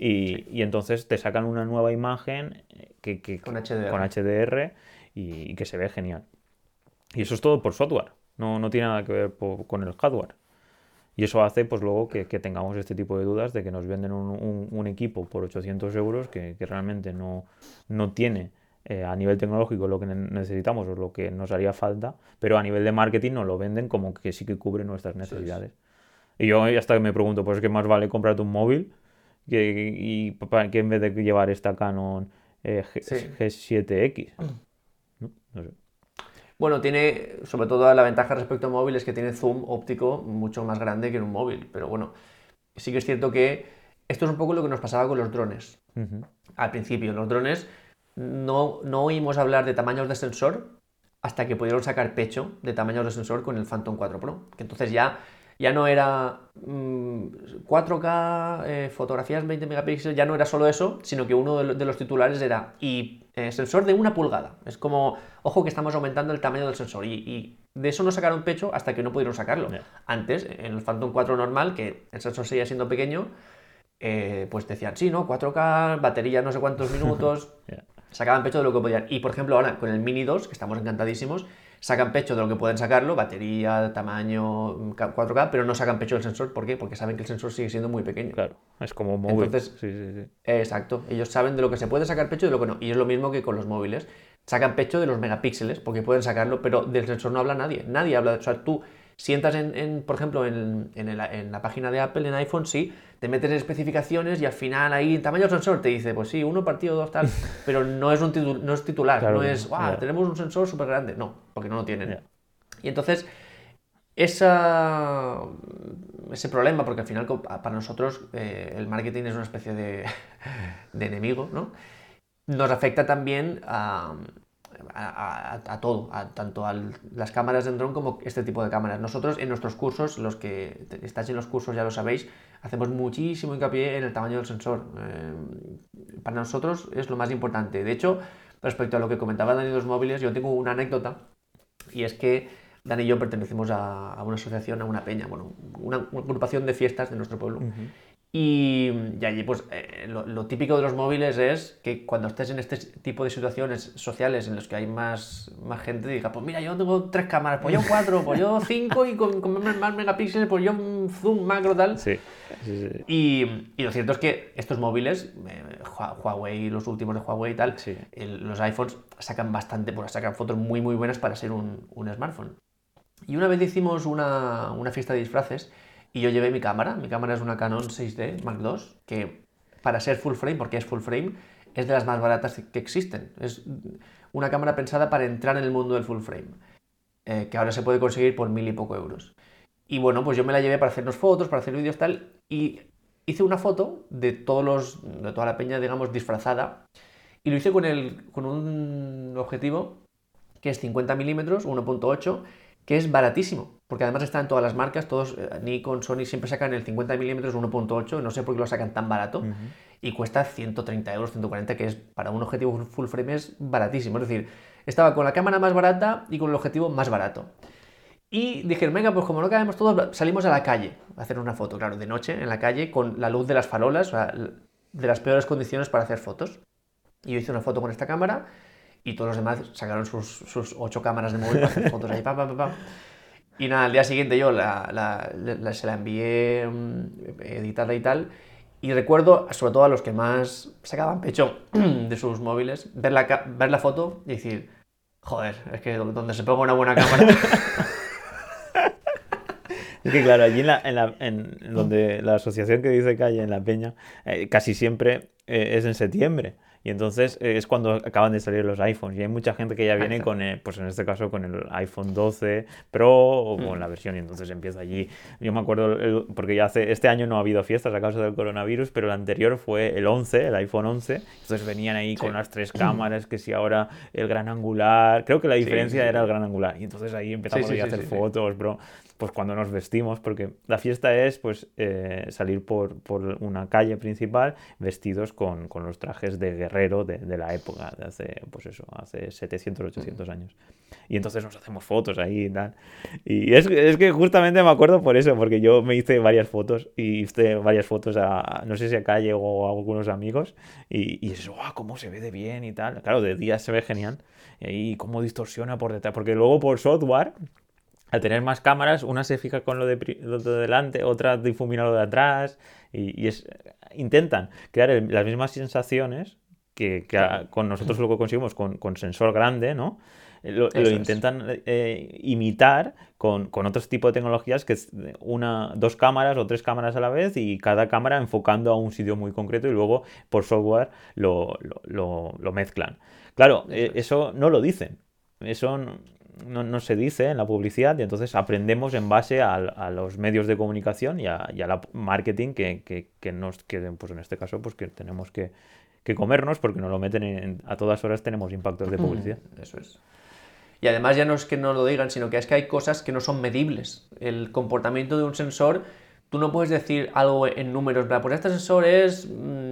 Y entonces te sacan una nueva imagen Con HDR. con HDR y que se ve genial. Y eso es todo por software, no tiene nada que ver con el hardware. Y eso hace pues luego que tengamos este tipo de dudas de que nos venden un equipo por 800 euros que realmente no tiene a nivel tecnológico lo que necesitamos o lo que nos haría falta, pero a nivel de marketing nos lo venden como que sí que cubre nuestras necesidades. Y yo hasta que me pregunto, pues es que más vale comprarte un móvil que en vez de llevar esta Canon G7X. No sé. Bueno, tiene sobre todo la ventaja respecto a móvil es que tiene zoom óptico mucho más grande que en un móvil. Pero bueno, sí que es cierto que esto es un poco lo que nos pasaba con los drones. Al principio, los drones no oímos hablar de tamaños de sensor hasta que pudieron sacar pecho de tamaños de sensor con el Phantom 4 Pro. Que entonces ya Ya no era 4K, fotografías 20 megapíxeles, ya no era solo eso, sino que uno de los titulares era sensor de 1 pulgada. Es como, ojo que estamos aumentando el tamaño del sensor. Y de eso no sacaron pecho hasta que no pudieron sacarlo. Yeah. Antes, en el Phantom 4 normal, que el sensor seguía siendo pequeño, pues decían, sí, ¿no? 4K, batería no sé cuántos minutos, Yeah. sacaban pecho de lo que podían. Y por ejemplo ahora con el Mini 2, que estamos encantadísimos, sacan pecho de lo que pueden sacarlo, batería, tamaño, 4K, pero no sacan pecho del sensor. ¿Por qué? Porque saben que el sensor sigue siendo muy pequeño. Claro, es como móvil. Entonces, sí. Exacto, ellos saben de lo que se puede sacar pecho y de lo que no. Y es lo mismo que con los móviles. Sacan pecho de los megapíxeles, porque pueden sacarlo, pero del sensor no habla nadie. Nadie habla. O sea, tú sientas por ejemplo, en la página de Apple, en iPhone, sí, te metes en especificaciones y al final ahí, tamaño del sensor, te dice, pues sí, 1 partido 2 tal, pero no es, no es titular, Claro, no es, yeah. tenemos un sensor súper grande. No, porque no lo tienen. Yeah. Y entonces, ese problema, porque al final para nosotros el marketing es una especie de enemigo, ¿no? Nos afecta también a todo, tanto a las cámaras de dron como este tipo de cámaras. Nosotros en nuestros cursos, los que estáis en los cursos ya lo sabéis, hacemos muchísimo hincapié en el tamaño del sensor. Para nosotros es lo más importante. De hecho, respecto a lo que comentaba Dani de los móviles, yo tengo una anécdota, y es que Dani y yo pertenecemos a una asociación, a una peña, bueno, una agrupación de fiestas de nuestro pueblo. Y allí, pues, lo típico de los móviles es que cuando estés en este tipo de situaciones sociales en las que hay más gente, diga, pues mira, yo tengo 3 cámaras, pues yo 4, pues yo 5 y con más megapíxeles, pues yo un zoom macro tal. Sí. Y lo cierto es que estos móviles, Huawei, los últimos de Huawei y tal, Sí. Los iPhones sacan sacan fotos muy muy buenas para ser un smartphone. Y una vez hicimos una fiesta de disfraces y yo llevé mi cámara. Mi cámara es una Canon 6D Mark II, que para ser full frame, porque es full frame, es de las más baratas que existen. Es una cámara pensada para entrar en el mundo del full frame, que ahora se puede conseguir por 1000 y poco euros. Y bueno, pues yo me la llevé para hacernos fotos, para hacer vídeos tal, y hice una foto de toda la peña, digamos, disfrazada, y lo hice con un objetivo que es 50 milímetros, 1.8, que es baratísimo, porque además está en todas las marcas, todos, Nikon, Sony, siempre sacan el 50 milímetros 1.8, no sé por qué lo sacan tan barato, y cuesta 130 euros, 140, que es para un objetivo full frame es baratísimo. Es decir, estaba con la cámara más barata y con el objetivo más barato. Y dijeron, venga, pues como no cabemos todos, salimos a la calle a hacer una foto, claro, de noche, en la calle, con la luz de las farolas, o sea, de las peores condiciones para hacer fotos. Y yo hice una foto con esta cámara, y todos los demás sacaron sus 8 cámaras de móvil para hacer fotos ahí, Y nada, al día siguiente yo se la envié editada y tal, y recuerdo, sobre todo a los que más sacaban pecho de sus móviles, ver la foto y decir, joder, es que donde se ponga una buena cámara... Es que claro, allí donde la asociación que dice Calle, en La Peña, casi siempre es en septiembre. Y entonces es cuando acaban de salir los iPhones. Y hay mucha gente que ya viene con, pues en este caso, con el iPhone 12 Pro o con la versión. Y entonces empieza allí. Yo me acuerdo, porque ya este año no ha habido fiestas a causa del coronavirus, pero el anterior fue el 11, el iPhone 11. Entonces venían ahí con las 3 cámaras, que si ahora el gran angular. Creo que la diferencia era el gran angular. Y entonces ahí empezamos a hacer fotos, bro. Pues cuando nos vestimos, porque la fiesta es pues salir por una calle principal vestidos con los trajes de guerrero de la época, de hace, pues eso, hace 700, 800 años. Y entonces nos hacemos fotos ahí y tal. Y es que justamente me acuerdo por eso, porque yo me hice varias fotos, no sé si a Calle o a algunos amigos, y eso, cómo se ve de bien y tal. Claro, de día se ve genial, y cómo distorsiona por detrás, porque luego por software... Al tener más cámaras, una se fija con lo de delante, otra difumina lo de atrás intentan crear las mismas sensaciones que con nosotros lo que conseguimos con sensor grande, ¿no? Lo intentan imitar con otros tipos de tecnologías, que es 2 cámaras o 3 cámaras a la vez, y cada cámara enfocando a un sitio muy concreto, y luego por software lo mezclan. Claro, eso no lo dicen. Eso no se dice en la publicidad, y entonces aprendemos en base a los medios de comunicación y a la marketing que pues en este caso pues que tenemos que comernos, porque nos lo meten a todas horas, tenemos impactos de publicidad. Eso es. Y además ya no es que no lo digan, sino que es que hay cosas que no son medibles. El comportamiento de un sensor, tú no puedes decir algo en números, pues este sensor es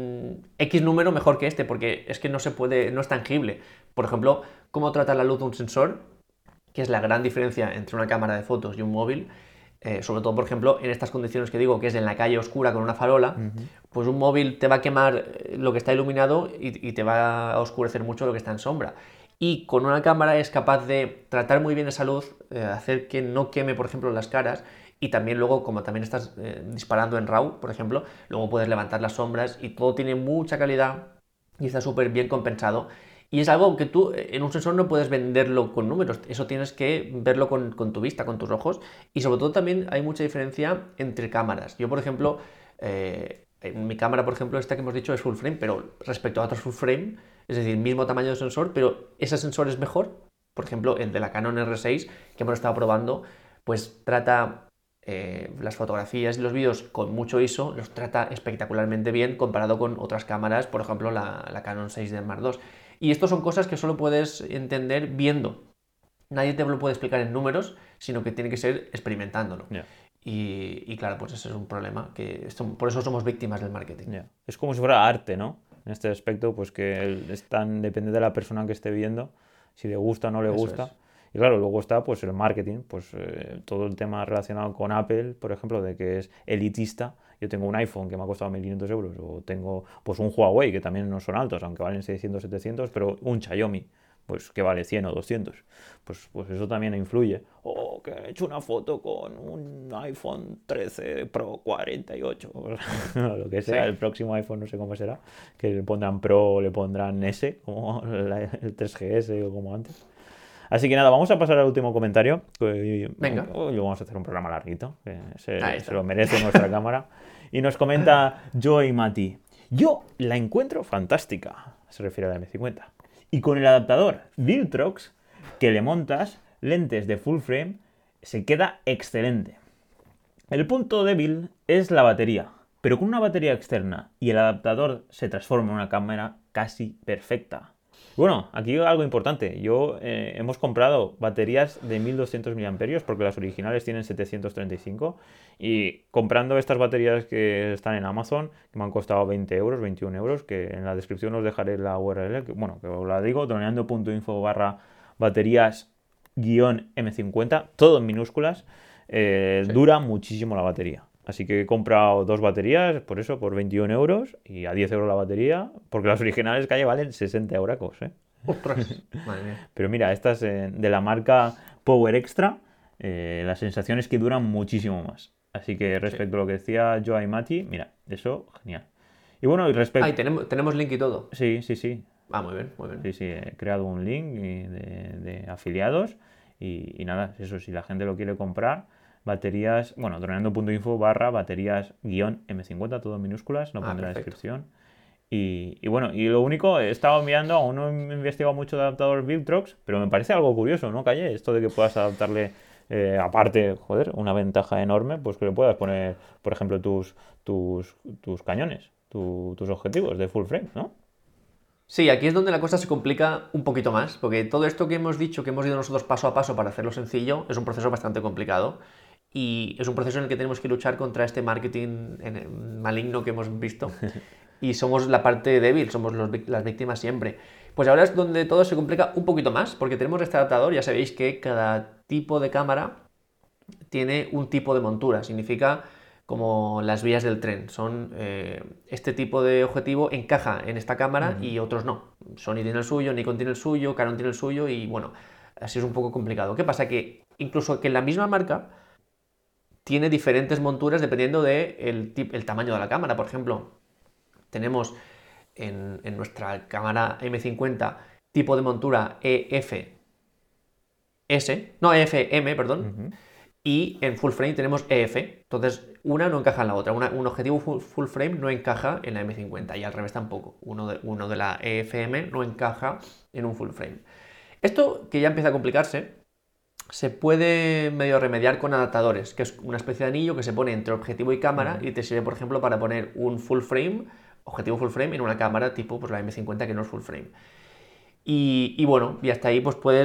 X número mejor que este, porque es que no se puede, no es tangible. Por ejemplo, cómo trata la luz de un sensor, que es la gran diferencia entre una cámara de fotos y un móvil. Sobre todo, por ejemplo, en estas condiciones que digo, que es en la calle oscura con una farola, pues un móvil te va a quemar lo que está iluminado y te va a oscurecer mucho lo que está en sombra. Y con una cámara es capaz de tratar muy bien esa luz, hacer que no queme, por ejemplo, las caras, y también luego, como también estás disparando en RAW, por ejemplo, luego puedes levantar las sombras y todo tiene mucha calidad y está súper bien compensado. Y es algo que tú en un sensor no puedes venderlo con números, eso tienes que verlo con tu vista, con tus ojos. Y sobre todo también hay mucha diferencia entre cámaras. Yo, por ejemplo, en mi cámara, por ejemplo, esta que hemos dicho es full frame, pero respecto a otros full frame, es decir, mismo tamaño de sensor, pero ese sensor es mejor. Por ejemplo, el de la Canon R6 que hemos estado probando, pues trata las fotografías y los vídeos con mucho ISO, los trata espectacularmente bien comparado con otras cámaras, por ejemplo la Canon 6D Mark II. Y esto son cosas que solo puedes entender viendo. Nadie te lo puede explicar en números, sino que tiene que ser experimentándolo. Yeah. Y claro, pues ese es un problema, por eso somos víctimas del marketing. Yeah. Es como si fuera arte, ¿no? En este aspecto, pues que depende de la persona que esté viendo, si le gusta o no le gusta. Es. Y claro, luego está pues el marketing, pues todo el tema relacionado con Apple, por ejemplo, de que es elitista. Yo tengo un iPhone que me ha costado 1.500 euros, o tengo pues un Huawei, que también no son altos, aunque valen 600, 700, pero un Xiaomi, pues que vale 100 o 200. Pues eso también influye. O que he hecho una foto con un iPhone 13 Pro 48, o lo que sea, sí. El próximo iPhone no sé cómo será, que le pondrán Pro o le pondrán S, como el 3GS o como antes. Así que nada, vamos a pasar al último comentario. Venga. Hoy vamos a hacer un programa larguito, que se lo merece nuestra cámara. Y nos comenta Joey Mati. Yo la encuentro fantástica, se refiere a la M50. Y con el adaptador Viltrox que le montas, lentes de full frame, se queda excelente. El punto débil es la batería, pero con una batería externa y el adaptador se transforma en una cámara casi perfecta. Bueno, aquí algo importante. Hemos comprado baterías de 1200 mAh porque las originales tienen 735 y comprando estas baterías que están en Amazon, que me han costado 20 euros, 21 euros, que en la descripción os dejaré la URL, que os la digo, droneando.info/baterías-M50, todo en minúsculas, sí. Dura muchísimo la batería. Así que he comprado 2 baterías, por 21 euros y a 10 euros la batería, porque las originales calle valen 60 euracos, ¿eh? ¡Ostras! Madre mía. Pero mira, estas de la marca Power Extra, la sensación es que duran muchísimo más. Así que respecto a lo que decía Joey Mati, mira, eso, genial. Y bueno, y respecto... Ah, y tenemos link y todo. Sí. Ah, muy bien, muy bien. Sí, he creado un link de afiliados y nada, eso, si la gente lo quiere comprar... Baterías, droneando.info/baterías-M50, todo en minúsculas, no pondré la descripción. Y bueno, y lo único, he estado enviando, aún no he investigado mucho de adaptador Viltrox, pero me parece algo curioso, ¿no, Calle? Esto de que puedas adaptarle, aparte, una ventaja enorme, pues que le puedas poner, por ejemplo, tus cañones, tus objetivos de full frame, ¿no? Sí, aquí es donde la cosa se complica un poquito más, porque todo esto que hemos dicho, que hemos ido nosotros paso a paso para hacerlo sencillo, es un proceso bastante complicado. Y es un proceso en el que tenemos que luchar contra este marketing maligno que hemos visto. Y somos la parte débil, somos las víctimas siempre. Pues ahora es donde todo se complica un poquito más, porque tenemos este adaptador, ya sabéis que cada tipo de cámara tiene un tipo de montura, significa como las vías del tren. Este tipo de objetivo encaja en esta cámara y otros no. Sony tiene el suyo, Nikon tiene el suyo, Canon tiene el suyo y bueno, así es un poco complicado. ¿Qué pasa? Que incluso que en la misma marca tiene diferentes monturas dependiendo del tamaño de la cámara. Por ejemplo, tenemos en nuestra cámara M50 tipo de montura EFM, perdón, y en full frame tenemos EF. Entonces, una no encaja en la otra. Un objetivo full frame no encaja en la M50 y al revés tampoco. Uno de la EFM no encaja en un full frame. Esto, que ya empieza a complicarse, se puede medio remediar con adaptadores, que es una especie de anillo que se pone entre objetivo y cámara y te sirve, por ejemplo, para poner un full frame, objetivo full frame, en una cámara tipo pues, la M50 que no es full frame. Y bueno, y hasta ahí pues puedes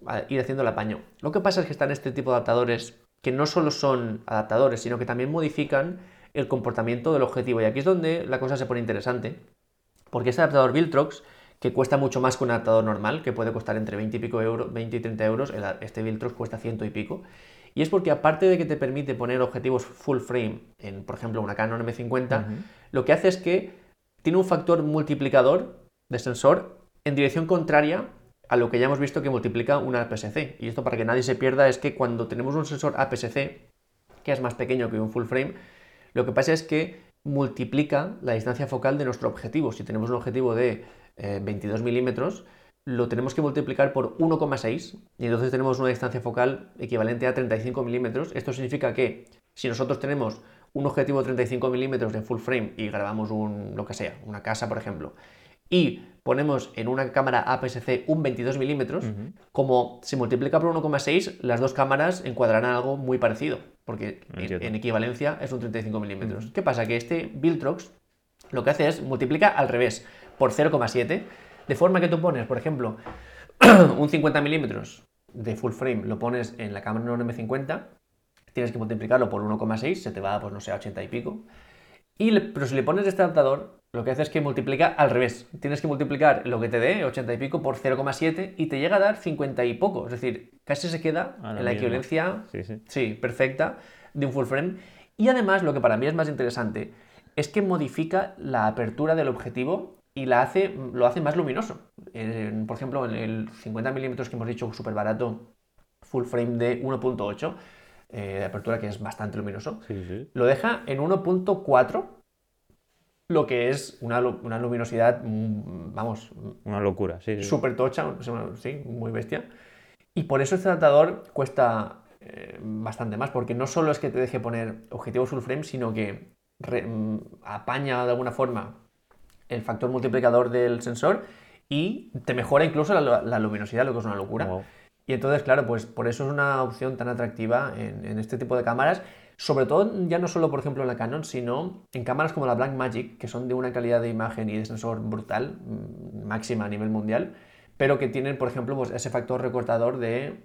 ir haciendo el apaño. Lo que pasa es que están este tipo de adaptadores que no solo son adaptadores, sino que también modifican el comportamiento del objetivo. Y aquí es donde la cosa se pone interesante, porque este adaptador Viltrox, que cuesta mucho más que un adaptador normal, que puede costar entre 20 y pico euros, 20 y 30 euros, este Viltrox cuesta 100 y pico. Y es porque aparte de que te permite poner objetivos full frame en, por ejemplo, una Canon M50, lo que hace es que tiene un factor multiplicador de sensor en dirección contraria a lo que ya hemos visto que multiplica una APS-C. Y esto, para que nadie se pierda, es que cuando tenemos un sensor APS-C, que es más pequeño que un full frame, lo que pasa es que multiplica la distancia focal de nuestro objetivo. Si tenemos un objetivo de 22 milímetros, lo tenemos que multiplicar por 1,6 y entonces tenemos una distancia focal equivalente a 35 milímetros. Esto significa que si nosotros tenemos un objetivo de 35 milímetros de full frame y grabamos lo que sea, una casa, por ejemplo, y ponemos en una cámara APS-C un 22 milímetros, como se multiplica por 1,6, las dos cámaras encuadrarán algo muy parecido, porque en equivalencia es un 35 milímetros. ¿Qué pasa? Que este Viltrox lo que hace es multiplica al revés, por 0,7, de forma que tú pones, por ejemplo, un 50 milímetros de full frame, lo pones en la cámara M50, tienes que multiplicarlo por 1,6, se te va, pues no sé, a 80 y pico. Pero si le pones este adaptador, lo que hace es que multiplica al revés. Tienes que multiplicar lo que te dé, 80 y pico, por 0,7 y te llega a dar 50 y poco. Es decir, casi se queda en la equivalencia perfecta de un full frame. Y además, lo que para mí es más interesante, es que modifica la apertura del objetivo y lo hace más luminoso. Por ejemplo, en el 50 milímetros que hemos dicho, súper barato, full frame de 1.8, de apertura, que es bastante luminoso, lo deja en 1.4, lo que es una luminosidad, vamos, una locura, súper tocha, sí, muy bestia. Y por eso este adaptador cuesta bastante más, porque no solo es que te deje poner objetivos full frame, sino que apaña de alguna forma el factor multiplicador del sensor y te mejora incluso la luminosidad, lo que es una locura. Wow. Y entonces, claro, pues por eso es una opción tan atractiva en este tipo de cámaras, sobre todo ya no solo, por ejemplo, en la Canon, sino en cámaras como la Blackmagic, que son de una calidad de imagen y de sensor brutal, máxima a nivel mundial, pero que tienen, por ejemplo, pues ese factor recortador de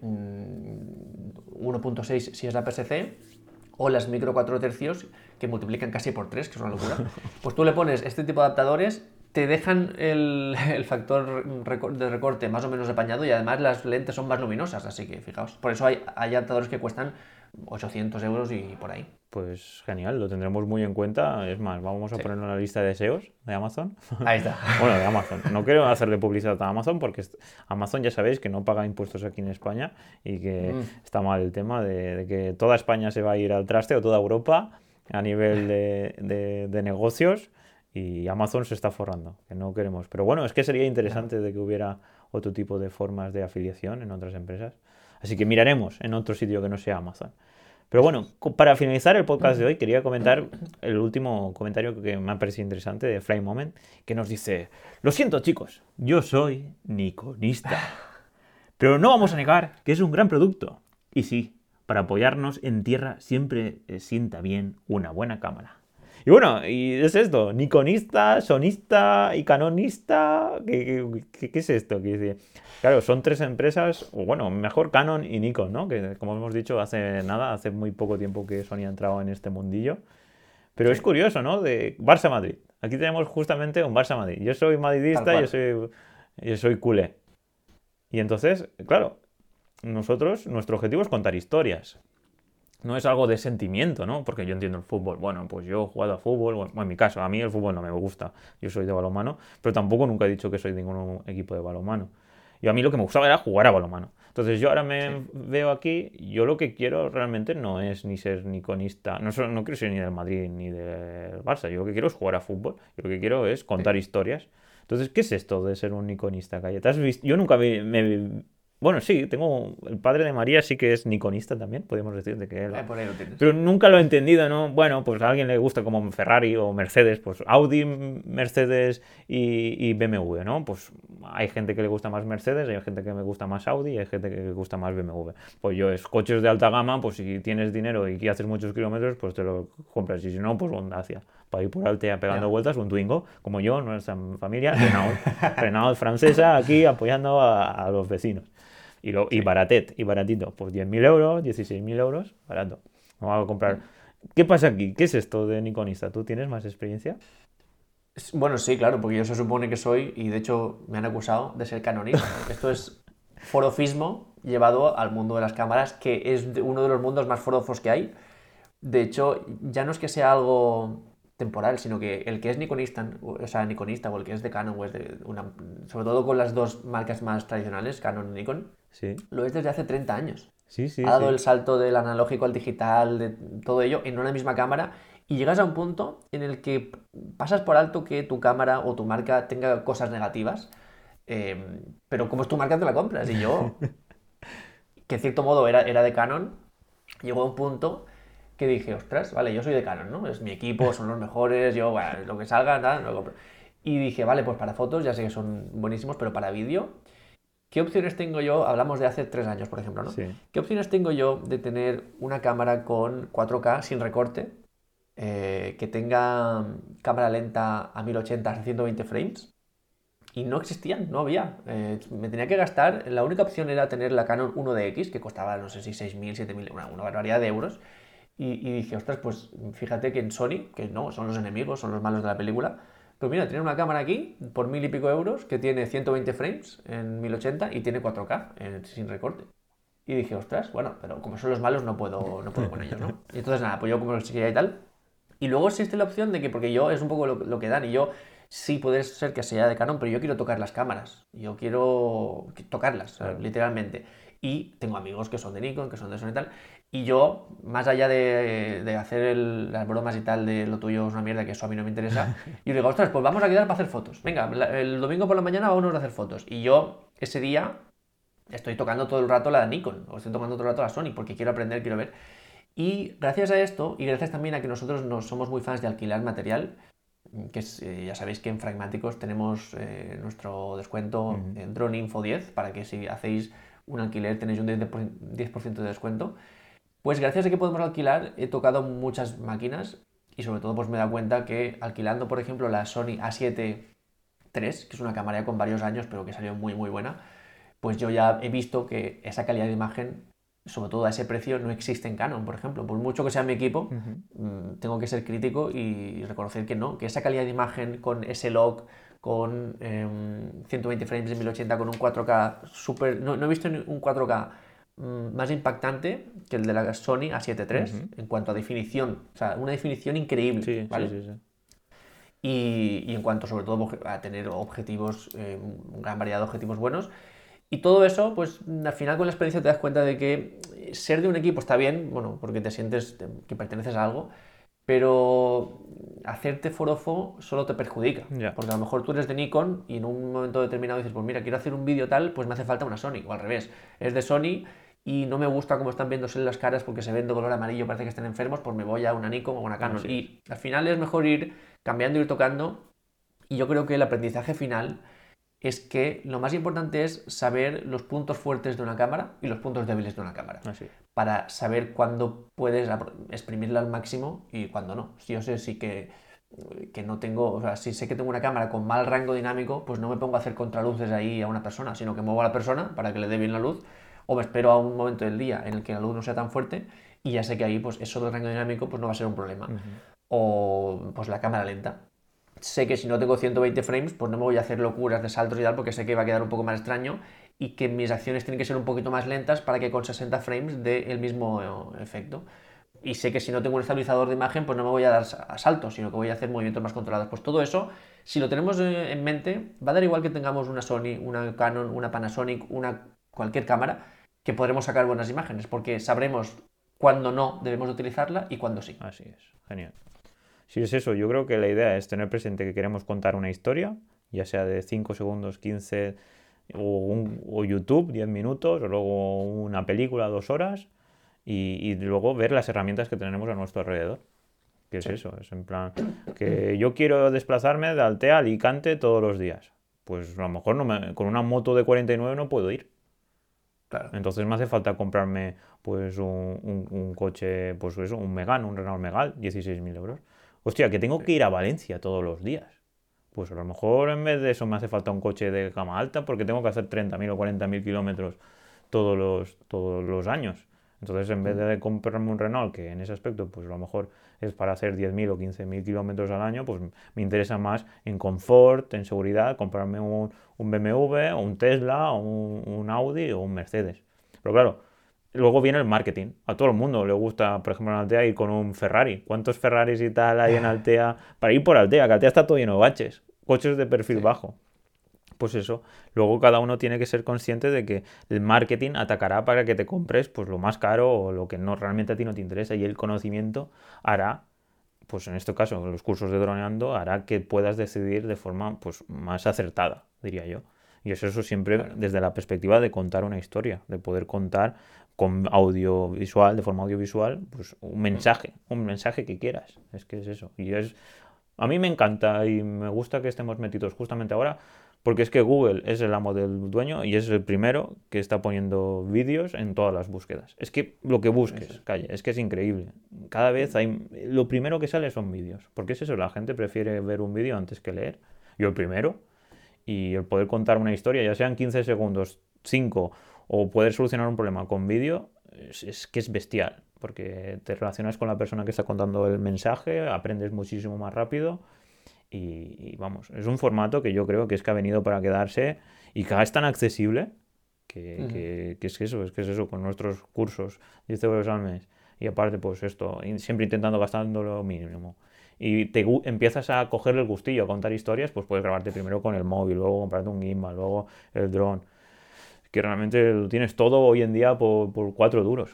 1.6 si es la APS-C, o las micro 4 tercios que multiplican casi por 3, que es una locura. Pues tú le pones este tipo de adaptadores, te dejan el factor de recorte más o menos apañado y además las lentes son más luminosas, así que fijaos. Por eso hay adaptadores que cuestan 800 euros y por ahí. Pues genial, lo tendremos muy en cuenta. Es más, vamos a ponerlo en la lista de deseos de Amazon. Ahí está. Bueno, de Amazon. No quiero hacerle publicidad a Amazon porque Amazon ya sabéis que no paga impuestos aquí en España y que está mal el tema de que toda España se va a ir al traste o toda Europa a nivel de negocios y Amazon se está forrando, que no queremos. Pero bueno, es que sería interesante de que hubiera otro tipo de formas de afiliación en otras empresas. Así que miraremos en otro sitio que no sea Amazon. Pero bueno, para finalizar el podcast de hoy, quería comentar el último comentario que me ha parecido interesante de Fly Moment, que nos dice: lo siento, chicos, yo soy nikonista, pero no vamos a negar que es un gran producto. Y sí, para apoyarnos en tierra siempre sienta bien una buena cámara. Y bueno, y es esto, nikonista, sonista y canonista. ¿Qué es esto? Claro, son tres empresas, o bueno, mejor Canon y Nikon, ¿no? Que como hemos dicho, hace muy poco tiempo que Sony ha entrado en este mundillo. Pero es curioso, ¿no? De Barça-Madrid. Aquí tenemos justamente un Barça-Madrid. Yo soy madridista, yo soy culé. Y entonces, claro, nuestro objetivo es contar historias. No es algo de sentimiento, ¿no? Porque yo entiendo el fútbol. Bueno, pues yo he jugado a fútbol. Bueno, en mi caso, a mí el fútbol no me gusta. Yo soy de balonmano, pero tampoco nunca he dicho que soy de ningún equipo de balonmano. Y a mí lo que me gustaba era jugar a balonmano. Entonces yo ahora me veo aquí, yo lo que quiero realmente no es ni ser nikonista, no quiero ser ni del Madrid ni del Barça. Yo lo que quiero es jugar a fútbol. Yo lo que quiero es contar historias. Entonces, ¿qué es esto de ser un nikonista, Calle? ¿Te has visto? Yo nunca Bueno, sí, tengo... El padre de María sí que es nikonista también, podemos decir de que él... Por ahí lo tienes. Pero nunca lo he entendido, ¿no? Bueno, pues a alguien le gusta como Ferrari o Mercedes, pues Audi, Mercedes y BMW, ¿no? Pues hay gente que le gusta más Mercedes, hay gente que me gusta más Audi y hay gente que le gusta más BMW. Pues yo es coches de alta gama, pues si tienes dinero y haces muchos kilómetros, pues te lo compras. Y si no, pues un Dacia. Para ir por Altea pegando vueltas, un Twingo, como yo, nuestra familia, Renault francesa, aquí apoyando a los vecinos. Y baratito, por 10.000 euros, 16.000 euros, barato. Vamos a comprar. ¿Qué pasa aquí? ¿Qué es esto de Nikonista? ¿Tú tienes más experiencia? Bueno, sí, claro, porque yo se supone que soy, y de hecho me han acusado de ser canonista. Esto es forofismo llevado al mundo de las cámaras, que es uno de los mundos más forofos que hay. De hecho, ya no es que sea algo temporal, sino que el que es nikonista, o sea, nikonista, o el que es de Canon, o es de una, sobre todo con las dos marcas más tradicionales, Canon y Nikon, Sí, lo es desde hace 30 años. sí, Ha sí, dado sí. el salto del analógico al digital, de todo ello, en una misma cámara, y llegas a un punto en el que pasas por alto que tu cámara o tu marca tenga cosas negativas, pero como es tu marca te la compras. Y yo, que en cierto modo era de Canon, llegó a un punto que dije, ostras, vale, yo soy de Canon, ¿no? Es mi equipo, son los mejores, yo, bueno, lo que salga, nada, no lo compro. Y dije, vale, pues para fotos ya sé que son buenísimos, pero para vídeo, ¿qué opciones tengo yo? Hablamos de hace 3 años, por ejemplo, ¿no? Sí. ¿Qué opciones tengo yo de tener una cámara con 4K sin recorte, que tenga cámara lenta a 1080 a 120 frames? Y no existían, no había. Me tenía que gastar, la única opción era tener la Canon 1DX, que costaba, no sé si 6.000, 7.000, una barbaridad de euros. Y dije, ostras, pues fíjate que en Sony, que no, son los enemigos, son los malos de la película, pues mira, tiene una cámara aquí por 1.000 y pico euros que tiene 120 frames en 1080 y tiene 4K sin recorte. Y dije, ostras, bueno, pero como son los malos no puedo con ellos, ¿no? Y entonces nada, pues yo como lo exigía y tal. Y luego existe la opción de que, porque yo es un poco lo que dan, y yo sí puede ser que sea de Canon, pero yo quiero tocar las cámaras. Yo quiero tocarlas, Claro. literalmente. Y tengo amigos que son de Nikon, que son de Sony y tal. Y yo, más allá de hacer las bromas y tal de lo tuyo es una mierda, que eso a mí no me interesa, yo digo, ostras, pues vamos a quedar para hacer fotos. Venga, el domingo por la mañana vamos a hacer fotos. Y yo ese día estoy tocando todo el rato la Nikon, o estoy tocando todo el rato la Sony, porque quiero aprender, quiero ver. Y gracias a esto, y gracias también a que nosotros no somos muy fans de alquilar material, que es, ya sabéis que en Fragmáticos tenemos nuestro descuento Ujú. DroneInfo 10, para que si hacéis un alquiler tenéis un 10% de descuento. Pues gracias a que podemos alquilar, he tocado muchas máquinas y sobre todo pues me he dado cuenta que alquilando, por ejemplo, la Sony A7 III, que es una cámara ya con varios años, pero que salió muy muy buena, pues yo ya he visto que esa calidad de imagen, sobre todo a ese precio, no existe en Canon, por ejemplo. Por mucho que sea mi equipo, Ujú. tengo que ser crítico y reconocer que no, que esa calidad de imagen con ese log, con 120 frames en 1080, con un 4K super. No he visto un 4K más impactante que el de la Sony A7 III Ujú. en cuanto a definición. O sea, una definición increíble, Sí, sí, ¿vale? sí, sí. Y en cuanto sobre todo a tener objetivos, una gran variedad de objetivos buenos. Y todo eso, pues al final con la experiencia te das cuenta de que ser de un equipo está bien, bueno, porque te sientes que perteneces a algo, pero hacerte forofo solo te perjudica. Ya. Porque a lo mejor tú eres de Nikon y en un momento determinado dices, pues mira, quiero hacer un vídeo tal, pues me hace falta una Sony. O al revés, es de Sony y no me gusta cómo están viéndose las caras porque se ven de color amarillo, parece que están enfermos, pues me voy a una Nikon o a una Canon. Así es. Y al final es mejor ir cambiando, ir tocando. Y yo creo que el aprendizaje final es que lo más importante es saber los puntos fuertes de una cámara y los puntos débiles de una cámara, Así es. para saber cuándo puedes exprimirla al máximo y cuándo no. Si yo sé que no tengo, o sea, si sé que tengo una cámara con mal rango dinámico, pues no me pongo a hacer contraluces ahí a una persona, sino que muevo a la persona para que le dé bien la luz, o me espero a un momento del día en el que la luz no sea tan fuerte y ya sé que ahí pues eso del rango dinámico pues no va a ser un problema. Ujú. O pues la cámara lenta, sé que si no tengo 120 frames, pues no me voy a hacer locuras de saltos y tal, porque sé que va a quedar un poco más extraño y que mis acciones tienen que ser un poquito más lentas para que con 60 frames dé el mismo efecto. Y sé que si no tengo un estabilizador de imagen, pues no me voy a dar saltos, sino que voy a hacer movimientos más controlados. Pues todo eso, si lo tenemos en mente, va a dar igual que tengamos una Sony, una Canon, una Panasonic, cualquier cámara, que podremos sacar buenas imágenes, porque sabremos cuándo no debemos utilizarla y cuándo sí. Así es. Genial. Si es eso, yo creo que la idea es tener presente que queremos contar una historia, ya sea de 5 segundos, 15 o YouTube, 10 minutos, o luego una película, 2 horas, y luego ver las herramientas que tenemos a nuestro alrededor. ¿Qué es Sí, eso? Es en plan, que yo quiero desplazarme de Altea a Alicante todos los días. Pues a lo mejor con una moto de 49 no puedo ir. claro. Entonces me hace falta comprarme pues un coche, pues eso, un Megane, un Renault Megane, 16.000 euros. Hostia, que tengo Sí. que ir a Valencia todos los días. Pues a lo mejor en vez de eso me hace falta un coche de gama alta porque tengo que hacer 30.000 o 40.000 kilómetros todos los años. Entonces, en vez de comprarme un Renault, que en ese aspecto, pues a lo mejor es para hacer 10.000 o 15.000 kilómetros al año, pues me interesa más en confort, en seguridad, comprarme un BMW, o un Tesla, o un Audi o un Mercedes. Pero claro, luego viene el marketing. A todo el mundo le gusta, por ejemplo, en Altea ir con un Ferrari. ¿Cuántos Ferraris y tal hay en Altea? Para ir por Altea, que Altea está todo lleno de baches. Coches de perfil bajo. Pues eso, luego cada uno tiene que ser consciente de que el marketing atacará para que te compres pues lo más caro o lo que no realmente a ti no te interesa, y el conocimiento hará, pues en este caso los cursos de droneando, hará que puedas decidir de forma pues más acertada, diría yo. Y eso siempre desde la perspectiva de contar una historia, de poder contar con audiovisual, de forma audiovisual, pues un mensaje que quieras. Es que es eso. A mí me encanta y me gusta que estemos metidos justamente ahora, porque es que Google es el amo del dueño y es el primero que está poniendo vídeos en todas las búsquedas. Es que lo que busques, calle, es que es increíble. Cada vez lo primero que sale son vídeos. Porque es eso, la gente prefiere ver un vídeo antes que leer. Yo el primero. Y el poder contar una historia, ya sean 15 segundos, 5, o poder solucionar un problema con vídeo, es que es bestial. Porque te relacionas con la persona que está contando el mensaje, aprendes muchísimo más rápido. Y vamos, es un formato que yo creo que ha venido para quedarse y que es tan accesible que es eso, con nuestros cursos, 10 euros al mes. Y aparte, pues esto, siempre intentando gastando lo mínimo. Y empiezas a cogerle el gustillo a contar historias, pues puedes grabarte primero con el móvil, luego comprarte un gimbal, luego el dron. Que realmente lo tienes todo hoy en día por 4 duros.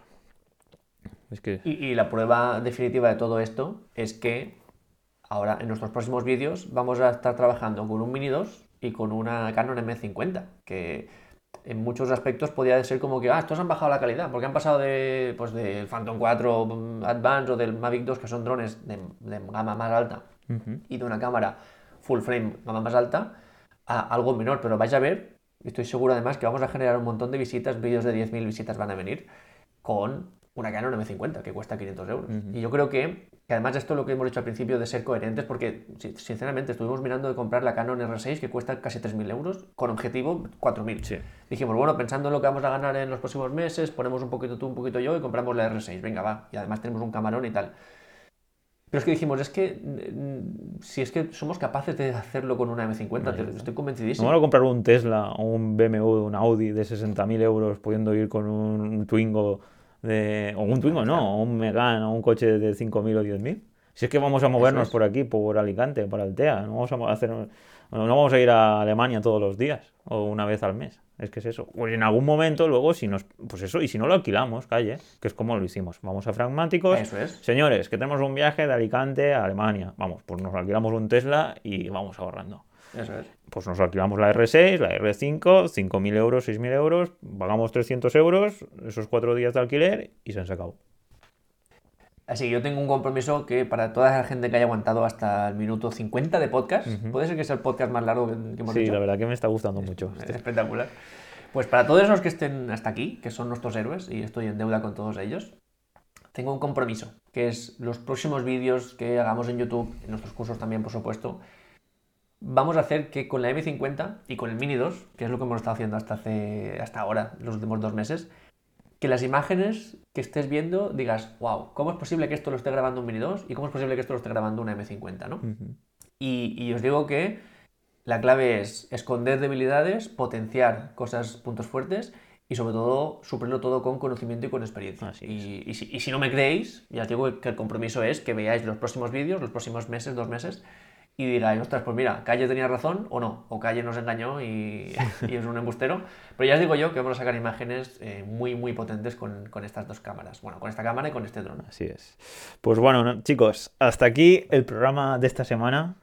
Es que... y la prueba definitiva de todo esto es que ahora en nuestros próximos vídeos vamos a estar trabajando con un Mini 2 y con una Canon M50, que en muchos aspectos podría ser como que estos han bajado la calidad, porque han pasado del Phantom 4 Advance o del Mavic 2, que son drones de gama más alta, y de una cámara full frame gama más alta, a algo menor. Pero vais a ver, y estoy seguro además que vamos a generar un montón de visitas, vídeos de 10.000 visitas van a venir, con una Canon M50 que cuesta 500 euros. Y yo creo que además esto es lo que hemos dicho al principio de ser coherentes, porque sinceramente estuvimos mirando de comprar la Canon R6 que cuesta casi 3.000 euros, con objetivo 4.000. Sí. Dijimos, bueno, pensando en lo que vamos a ganar en los próximos meses, ponemos un poquito tú, un poquito yo y compramos la R6. Venga, va. Y además tenemos un camarón y tal. Pero es que dijimos, si es que somos capaces de hacerlo con una M50, estoy convencidísimo. No van a comprar un Tesla o un BMW, un Audi de 60.000 euros, pudiendo ir con un Twingo o un Twingo no, o un Megane o un coche de 5.000 o 10.000. Si es que vamos a movernos por aquí, por Alicante, por Altea, no vamos a ir a Alemania todos los días o una vez al mes. Es que es eso. Pues en algún momento luego, pues eso, y si no lo alquilamos, calle, que es como lo hicimos. Vamos a Pragmáticos. Eso es. Señores, que tenemos un viaje de Alicante a Alemania. Vamos, pues nos alquilamos un Tesla y vamos ahorrando. Eso es. Pues nos alquilamos la R6, la R5, 5.000 euros, 6.000 euros, pagamos 300 euros, esos 4 días de alquiler y se han sacado. Así que yo tengo un compromiso que para toda la gente que haya aguantado hasta el minuto 50 de podcast, puede ser que sea el podcast más largo que hemos hecho. Sí, la verdad que me está gustando mucho. Es espectacular. Pues para todos los que estén hasta aquí, que son nuestros héroes, y estoy en deuda con todos ellos, tengo un compromiso, que es los próximos vídeos que hagamos en YouTube, en nuestros cursos también, por supuesto, vamos a hacer que con la M50 y con el Mini 2, que es lo que hemos estado haciendo hasta ahora, los últimos 2 meses, que las imágenes que estés viendo digas, wow, ¿cómo es posible que esto lo esté grabando un Mini 2 y cómo es posible que esto lo esté grabando una M50, ¿no? Y os digo que la clave es esconder debilidades, potenciar puntos fuertes y sobre todo suplirlo todo con conocimiento y con experiencia. Y si no me creéis, ya os digo que el compromiso es que veáis los próximos vídeos, los próximos meses, 2 meses, y digáis, ostras, pues mira, Calle tenía razón o no, o Calle nos engañó y es un embustero. Pero ya os digo yo que vamos a sacar imágenes muy, muy potentes con estas dos cámaras. Bueno, con esta cámara y con este dron. Así es. Pues bueno, chicos, hasta aquí el programa de esta semana.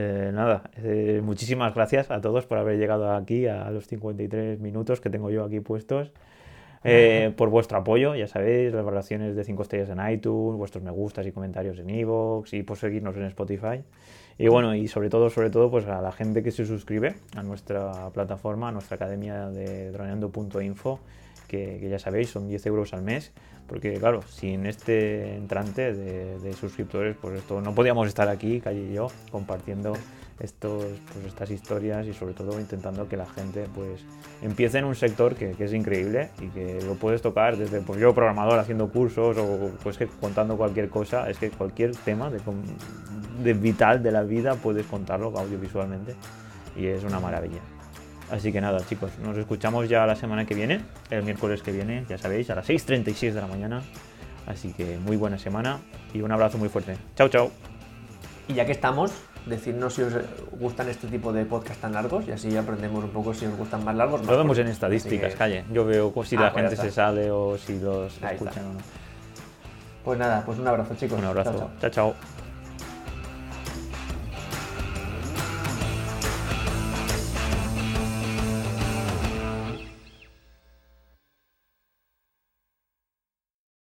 Muchísimas gracias a todos por haber llegado aquí a los 53 minutos que tengo yo aquí puestos. Por vuestro apoyo, ya sabéis, las valoraciones de 5 estrellas en iTunes, vuestros me gustas y comentarios en iVoox y por seguirnos en Spotify. Y bueno, y sobre todo, pues a la gente que se suscribe a nuestra plataforma, a nuestra academia de droneando.info, que ya sabéis, son 10 euros al mes, porque claro, sin este entrante de suscriptores, pues esto no podíamos estar aquí, Calle y yo, compartiendo estas historias y sobre todo intentando que la gente pues empiece en un sector que es increíble y que lo puedes tocar desde pues yo programador haciendo cursos o pues que contando cualquier cosa, es que cualquier tema de vital de la vida puedes contarlo audiovisualmente y es una maravilla. Así que nada, chicos, nos escuchamos ya la semana que viene, el miércoles que viene, ya sabéis, a las 6:36 de la mañana. Así que muy buena semana y un abrazo muy fuerte. Chao, chao. Y ya que estamos, decidnos si os gustan este tipo de podcast tan largos y así aprendemos un poco si os gustan más largos. Lo vemos en estadísticas, que... Calle. Yo veo si la gente se sale o si los escuchan o no. Pues nada, pues un abrazo, chicos. Un abrazo. Chao, chao.